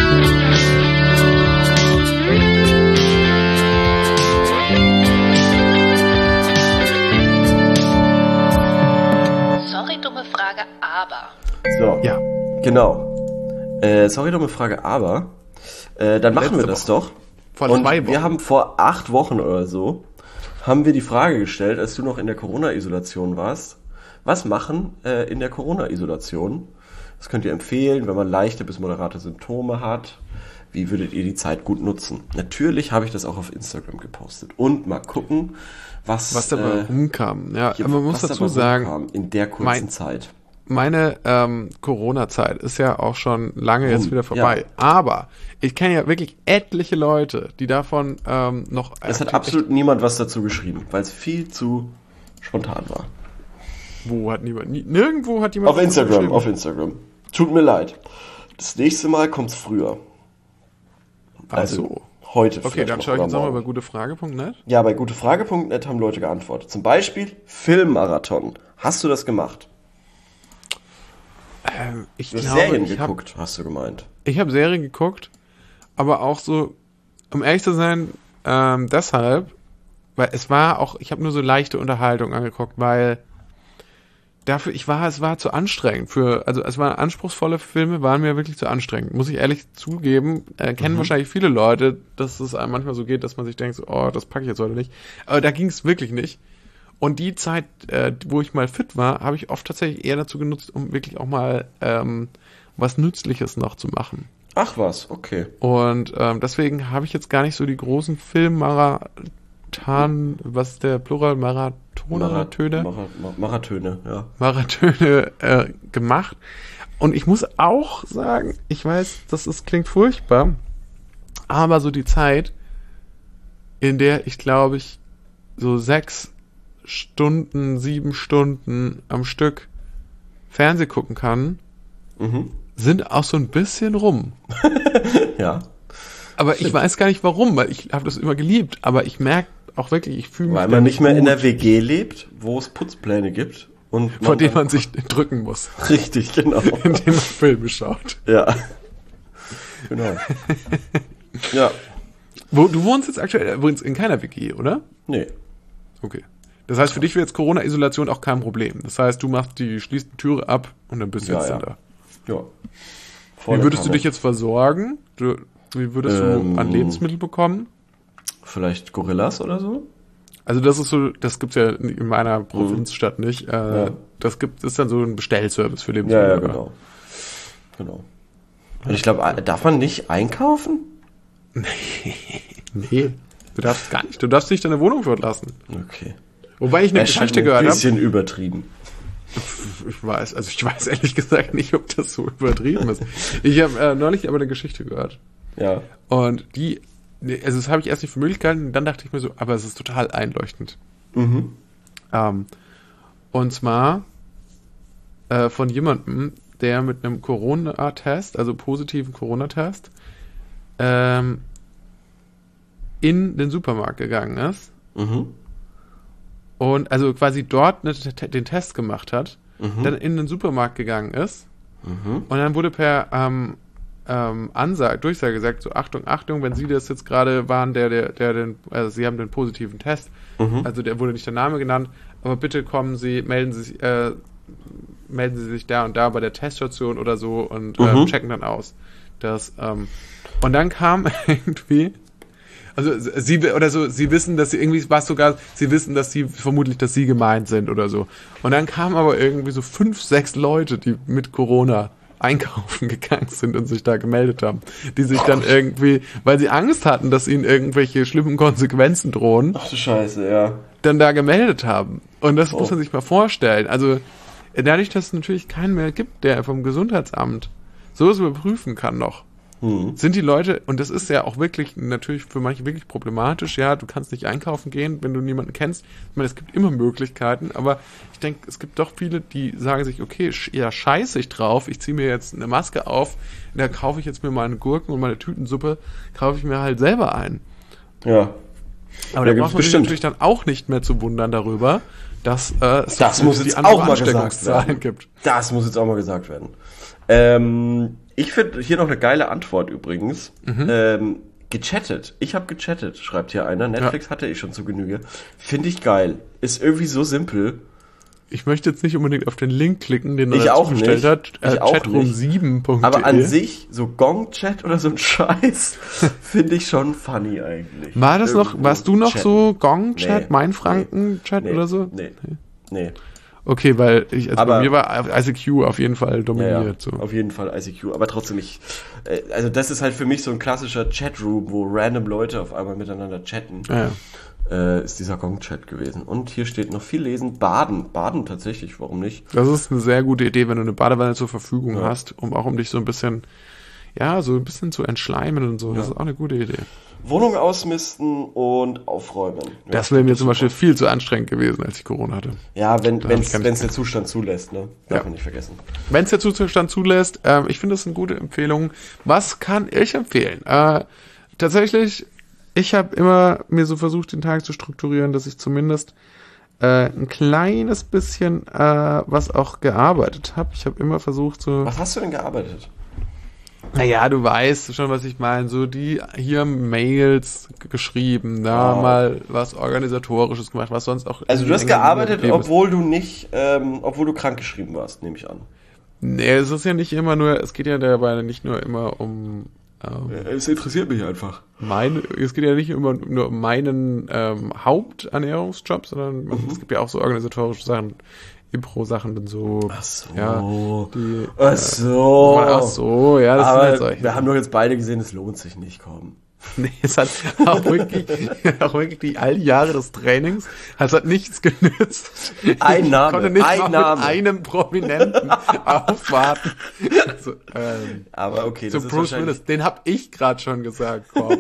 Sorry, dumme Frage, aber. so. Ja. Genau. Äh, sorry, dumme Frage, aber äh, dann machen Letzte wir das doch. Vor Und zwei Wochen. wir haben vor acht Wochen oder so haben wir die Frage gestellt, als du noch in der Corona-Isolation warst. Was machen äh, in der Corona-Isolation? Das könnt ihr empfehlen, wenn man leichte bis moderate Symptome hat. Wie würdet ihr die Zeit gut nutzen? Natürlich habe ich das auch auf Instagram gepostet. Und mal gucken, was, Was dabei äh, rumkam. Ja, hier- aber man muss was dazu dabei sagen, rumkam in der kurzen mein- Zeit. meine ähm, Corona-Zeit ist ja auch schon lange jetzt Rum, wieder vorbei. ja. Aber ich kenne ja wirklich etliche Leute, die davon ähm, noch. Es hat äh, absolut niemand was dazu geschrieben, weil es viel zu spontan war. Wo hat niemand? Nie, nirgendwo hat jemand. Auf was Instagram, geschrieben. auf Instagram. Tut mir leid. Das nächste Mal kommt's früher. Also. heute Okay, vielleicht dann noch schaue ich oder jetzt nochmal bei morgen. gutefrage punkt net. Ja, bei gutefrage punkt net haben Leute geantwortet. Zum Beispiel Filmmarathon. Hast du das gemacht? Ähm, ich Du hast glaube, Serien ich habe geguckt, hast du gemeint. ich hab Serien geguckt, aber auch so, um ehrlich zu sein, ähm, deshalb, weil es war auch, ich habe nur so leichte Unterhaltung angeguckt, weil dafür, ich war, es war zu anstrengend für, also es waren anspruchsvolle Filme, waren mir wirklich zu anstrengend, muss ich ehrlich zugeben. Äh, kennen wahrscheinlich viele Leute, dass es einem manchmal so geht, dass man sich denkt, so, oh, das packe ich jetzt heute nicht. Aber da ging es wirklich nicht. Und die Zeit, äh, wo ich mal fit war, habe ich oft tatsächlich eher dazu genutzt, um wirklich auch mal ähm, was Nützliches noch zu machen. Ach was, okay. Und ähm, deswegen habe ich jetzt gar nicht so die großen Filmmarathon, was ist der Plural? Marathone? Töne? Mara- Ma- Marathöne, ja. Marathone äh, gemacht. Und ich muss auch sagen, ich weiß, das ist, klingt furchtbar, aber so die Zeit, in der ich glaube ich so sechs Stunden, sieben Stunden am Stück Fernseh gucken kann, Mhm. sind auch so ein bisschen rum. Ja. Aber ich weiß gar nicht warum, weil ich habe das immer geliebt, aber ich merke auch wirklich, ich fühle mich Weil da man nicht mehr in gut, der W G lebt, wo es Putzpläne gibt. Und vor denen man sich drücken muss, Richtig, genau. indem man Filme schaut. Ja. Genau. Ja. Wo, du wohnst jetzt aktuell übrigens in keiner W G, oder? Nee. Okay. Das heißt, für dich wäre jetzt Corona-Isolation auch kein Problem. Das heißt, du machst die, schließt die Türe ab und dann bist du Ja, jetzt ja. dann da. Ja. Vor Wie der würdest du Kammer. dich jetzt versorgen? Du, wie würdest Ähm, du an Lebensmittel bekommen? Vielleicht Gorillas oder so? Also das ist so, das gibt's ja in meiner Provinzstadt nicht. Äh, Ja. Das gibt, ist dann so ein Bestellservice für Ja, Lebensmittel. ja, oder? genau. Genau. Und ich glaube, darf man nicht einkaufen? Nee, du darfst gar nicht. Du darfst nicht deine Wohnung verlassen. Okay. Wobei ich eine Geschichte gehört habe. Ein bisschen übertrieben. Ich weiß, also ich weiß ehrlich gesagt nicht, ob das so übertrieben ist. Ich habe äh, neulich aber eine Geschichte gehört. Ja. Und die, also das habe ich erst nicht für möglich gehalten, und dann dachte ich mir so, aber es ist total einleuchtend. Mhm. Ähm, und zwar äh, von jemandem, der mit einem Corona-Test, also positiven Corona-Test, ähm, in den Supermarkt gegangen ist. Mhm. Und also quasi dort eine, den Test gemacht hat, Mhm. dann in den Supermarkt gegangen ist. Mhm. Und dann wurde per ähm, ähm, Ansage, Durchsage gesagt, so Achtung, Achtung, wenn Sie das jetzt gerade waren, der, der, der den, also Sie haben den positiven Test, Mhm. also der wurde nicht der Name genannt, aber bitte kommen Sie, melden Sie sich, äh, melden Sie sich da und da bei der Teststation oder so und ähm, Mhm. checken dann aus. Das, ähm, und dann kam irgendwie, also sie oder so, sie wissen, dass sie irgendwie was sogar, sie wissen, dass sie vermutlich, dass sie gemeint sind oder so. Und dann kamen aber irgendwie so fünf, sechs Leute, die mit Corona einkaufen gegangen sind und sich da gemeldet haben, die sich dann irgendwie, weil sie Angst hatten, dass ihnen irgendwelche schlimmen Konsequenzen drohen, Ach du Scheiße, ja. dann da gemeldet haben. Und das Oh. muss man sich mal vorstellen. Also dadurch, dass es natürlich keinen mehr gibt, der vom Gesundheitsamt sowas überprüfen kann noch, Hm. sind die Leute, und das ist ja auch wirklich natürlich für manche wirklich problematisch, ja, du kannst nicht einkaufen gehen, wenn du niemanden kennst. Ich meine, es gibt immer Möglichkeiten, aber ich denke, es gibt doch viele, die sagen sich, okay, sch- ja, scheiße ich drauf, ich ziehe mir jetzt eine Maske auf, da kaufe ich jetzt mir meine Gurken und meine Tütensuppe, kaufe ich mir halt selber ein. Ja. Aber Ja, da gibt's braucht man sich bestimmt. natürlich dann auch nicht mehr zu wundern darüber, dass äh, es Das muss die jetzt anderen auch mal gesagt Ansteckungszahlen werden. gibt. Das muss jetzt auch mal gesagt werden. Ähm, ich finde hier noch eine geile Antwort übrigens. Mhm. Ähm, gechattet. Ich habe gechattet, schreibt hier einer. Netflix hatte ich schon zu Genüge. Finde ich geil. Ist irgendwie so simpel. Ich möchte jetzt nicht unbedingt auf den Link klicken, den er Ich dazu auch gestellt nicht. hat. Ich Äh, auch chatroom nicht. sieben punkt de. Aber an sich, so Gong-Chat oder so ein Scheiß, finde ich schon funny eigentlich. War das noch, Irgendwo warst du noch chatten. so Gong-Chat, Nee, Mainfranken-Chat nee, oder so? Nee, nee. Okay, weil ich, also Aber- bei mir war I C Q auf jeden Fall Ja, ja, dominiert. So. auf jeden Fall I C Q. Aber trotzdem, ich, äh, also das ist halt für mich so ein klassischer Chatroom, wo random Leute auf einmal miteinander chatten. Ja, ja. Äh, ist dieser Gong-Chat gewesen. Und hier steht noch viel lesen. Baden. Baden tatsächlich, warum nicht? Das ist eine sehr gute Idee, wenn du eine Badewanne zur Verfügung Ja. hast, um auch um dich so ein bisschen, ja, so ein bisschen zu entschleimen und so. Das Ja. ist auch eine gute Idee. Wohnung ausmisten und aufräumen. Das Ja, wäre mir zum super. Beispiel viel zu anstrengend gewesen, als ich Corona hatte. Ja, wenn Da wenn's, kann ich wenn's der Zustand zulässt, ne? Darf Ja. man nicht vergessen. Wenn es der Zustand zulässt, ähm, ich finde das eine gute Empfehlung. Was kann ich empfehlen? Äh, tatsächlich, ich habe immer mir so versucht, den Tag zu strukturieren, dass ich zumindest äh, ein kleines bisschen äh, was auch gearbeitet habe. Ich habe immer versucht, so... Was hast du denn gearbeitet? Naja, du weißt schon, was ich meine. So die hier Mails g- geschrieben, da Ah. mal was Organisatorisches gemacht, was sonst auch... Also du hast eng gearbeitet, geblieben ist. obwohl du nicht, ähm, obwohl du krankgeschrieben warst, nehme ich an. Nee, es ist ja nicht immer nur, es geht ja dabei nicht nur immer um... Ähm, Es interessiert mich einfach. Meine, es geht ja nicht immer nur um meinen ähm, Haupternährungsjob, sondern Mhm. es gibt ja auch so organisatorische Sachen, Impro-Sachen und so. Ach so. Ja, die, Ach so. Ach so, ja, das Aber sind halt solche. wir haben doch jetzt beide gesehen, es lohnt sich nicht, komm. Nee, es hat auch wirklich, auch wirklich die all die Jahre des Trainings, es hat nichts genützt. Ein Ich Name, konnte nicht ein mal Name. mit einem Prominenten aufwarten. So, ähm, Aber okay, so das ist Bruce wahrscheinlich, Willis, den hab ich gerade schon gesagt, Corbin.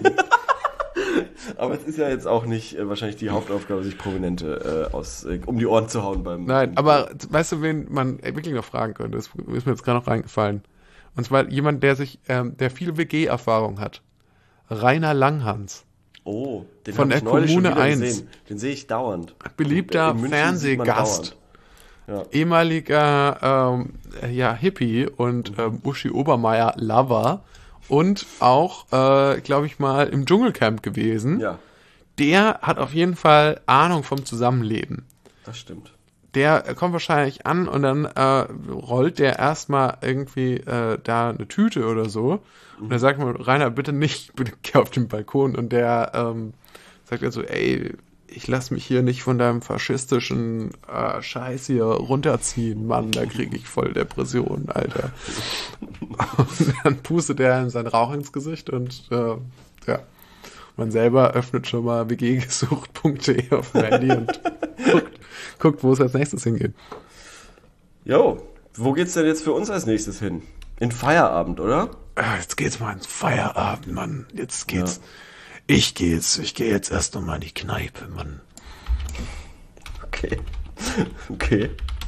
aber es ist ja jetzt auch nicht äh, wahrscheinlich die Hauptaufgabe, sich Prominente äh, aus, äh, um die Ohren zu hauen beim... Nein, aber weißt du, wen man wirklich noch fragen könnte? Das ist mir jetzt gerade noch reingefallen. Und zwar jemand, der sich, ähm, der viel W G-Erfahrung hat. Rainer Langhans. Oh, den Von hab ich der neulich schon Kommune wieder eins. gesehen. Den sehe ich dauernd. Beliebter In München sieht man Fernsehgast. dauernd. Ehemaliger ähm, ja, Hippie und ähm, Uschi Obermeier Lover. Und auch, äh, glaube ich mal, im Dschungelcamp gewesen. Ja, Der hat auf jeden Fall Ahnung vom Zusammenleben. das stimmt. Der kommt wahrscheinlich an und dann äh, rollt der erstmal irgendwie äh, da eine Tüte oder so. Und dann sagt man, Rainer, bitte nicht, bitte geh auf den Balkon. Und der ähm, sagt dann so, ey, ich lass mich hier nicht von deinem faschistischen äh, Scheiß hier runterziehen, Mann, da kriege ich voll Depressionen, Alter. Und dann pustet er ihm seinen Rauch ins Gesicht und äh, ja, man selber öffnet schon mal w g gesucht punkt d e auf dem Handy und guckt, guckt, wo es als nächstes hingeht. Jo, wo geht's denn jetzt für uns als nächstes hin? In Feierabend, oder? Jetzt geht's mal ins Feierabend, Mann. Jetzt geht's. Ja. Ich geh jetzt, ich gehe jetzt erst noch mal in die Kneipe, Mann. Okay. Okay.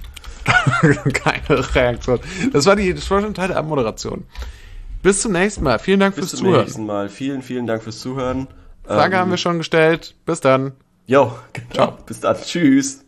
Keine Reaktion. Das war die, das war schon Teil der Abmoderation. Bis zum nächsten Mal. Vielen Dank Bis fürs zum Zuhören. nächsten Mal. Vielen, vielen Dank fürs Zuhören. Frage ähm, haben wir schon gestellt. Bis dann. Jo, genau. Ciao. Bis dann. Tschüss.